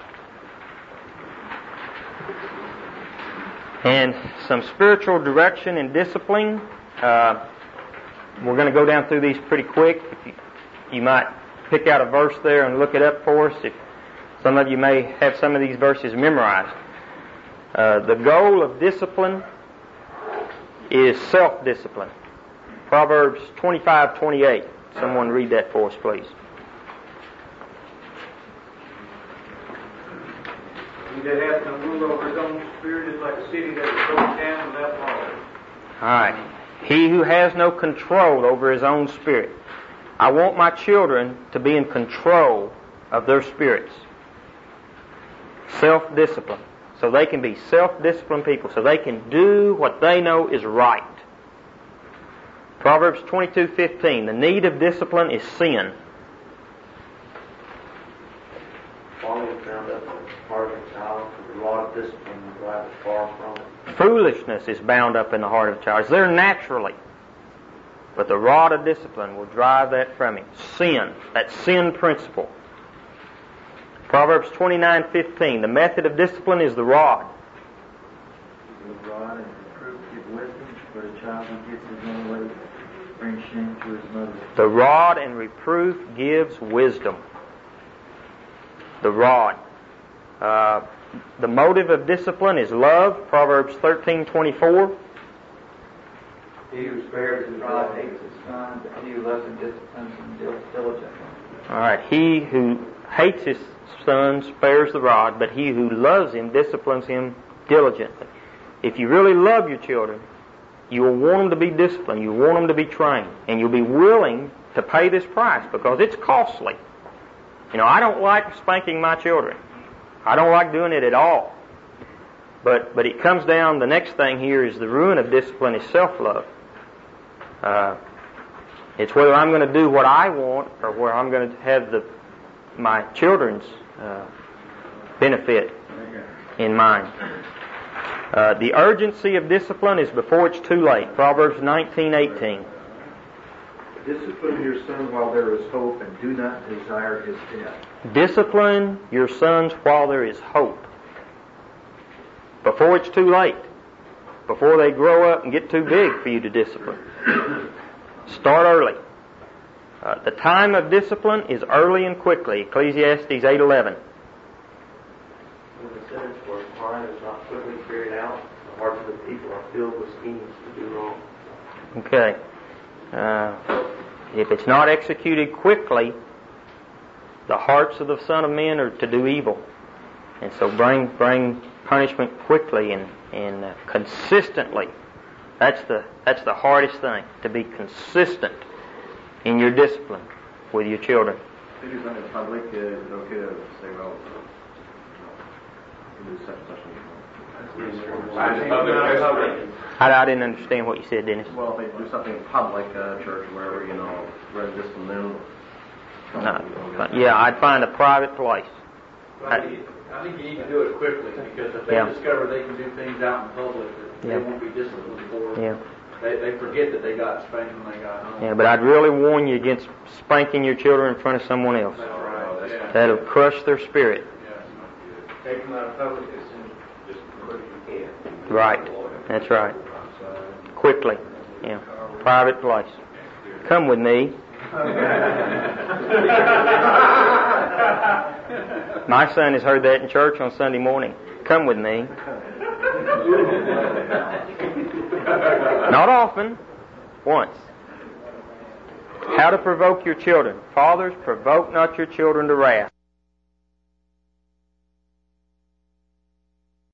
And some spiritual direction and discipline. Uh, we're going to go down through these pretty quick. If you, you might pick out a verse there and look it up for us. If some of you may have some of these verses memorized. Uh, the goal of discipline is self-discipline. Proverbs twenty-five twenty-eight. Someone read that for us, please. He that hath no rule over his own spirit is like a city that is broken down without walls. All right. He who has no control over his own spirit. I want my children to be in control of their spirits. Self-discipline. So they can be self-disciplined people. So they can do what they know is right. Proverbs twenty-two fifteen. The need of discipline is sin. Folly is bound up in the heart of a child, but the rod of discipline will drive it far from it. Foolishness is bound up in the heart of a child. It's there naturally. But the rod of discipline will drive that from him. Sin. That sin principle. Proverbs twenty-nine fifteen. The method of discipline is the rod. The rod and reproof give wisdom, but a child who gets his own way brings shame to his mother. The rod and reproof gives wisdom. The rod. Uh, the motive of discipline is love, Proverbs thirteen twenty-four. He who spares his rod hates his son, but he who loves him disciplines him diligently. All right. He who hates his son spares the rod, but he who loves him disciplines him diligently. If you really love your children, you will want them to be disciplined. You want them to be trained. And you'll be willing to pay this price because it's costly. You know, I don't like spanking my children. I don't like doing it at all. But but it comes down, the next thing here is the ruin of discipline is self-love. Uh, it's whether I'm going to do what I want or where I'm going to have the my children's uh, benefit in mind. Uh, the urgency of discipline is before it's too late. Proverbs nineteen eighteen. Discipline your son while there is hope, and do not desire his death. Discipline your sons while there is hope. Before it's too late. Before they grow up and get too big for you to discipline. Start early. Uh, the time of discipline is early and quickly. Ecclesiastes eight eleven. When the sentence for a crime is not quickly carried out, the hearts of the people are filled with schemes to do wrong. Okay. Uh, if it's not executed quickly, the hearts of the Son of Men are to do evil. And so bring bring punishment quickly and, and uh, consistently. That's the that's the hardest thing, to be consistent in your discipline with your children. If they do something in public, uh, is it okay to say, well, you do such and such? I, I didn't understand what you said, Dennis. Well, if they do something in public, uh, church or wherever, you know, rather than discipline them. No. Yeah, I'd find a private place. I think, I think you need to do it quickly, because if they Yeah. discover they can do things out in public that Yeah. they won't be disciplined for, Yeah. they, they forget that they got spanked when they got home. Yeah, but I'd really warn you against spanking your children in front of someone else. That's right. Yeah. That'll crush their spirit. Yeah. Take them out of public as soon as just quick as you can. Right. That's right. Quickly. Yeah. Private place. Come with me. My son has heard that in church on Sunday morning. Come with me. Not often. Once. How to provoke your children. Fathers, provoke not your children to wrath.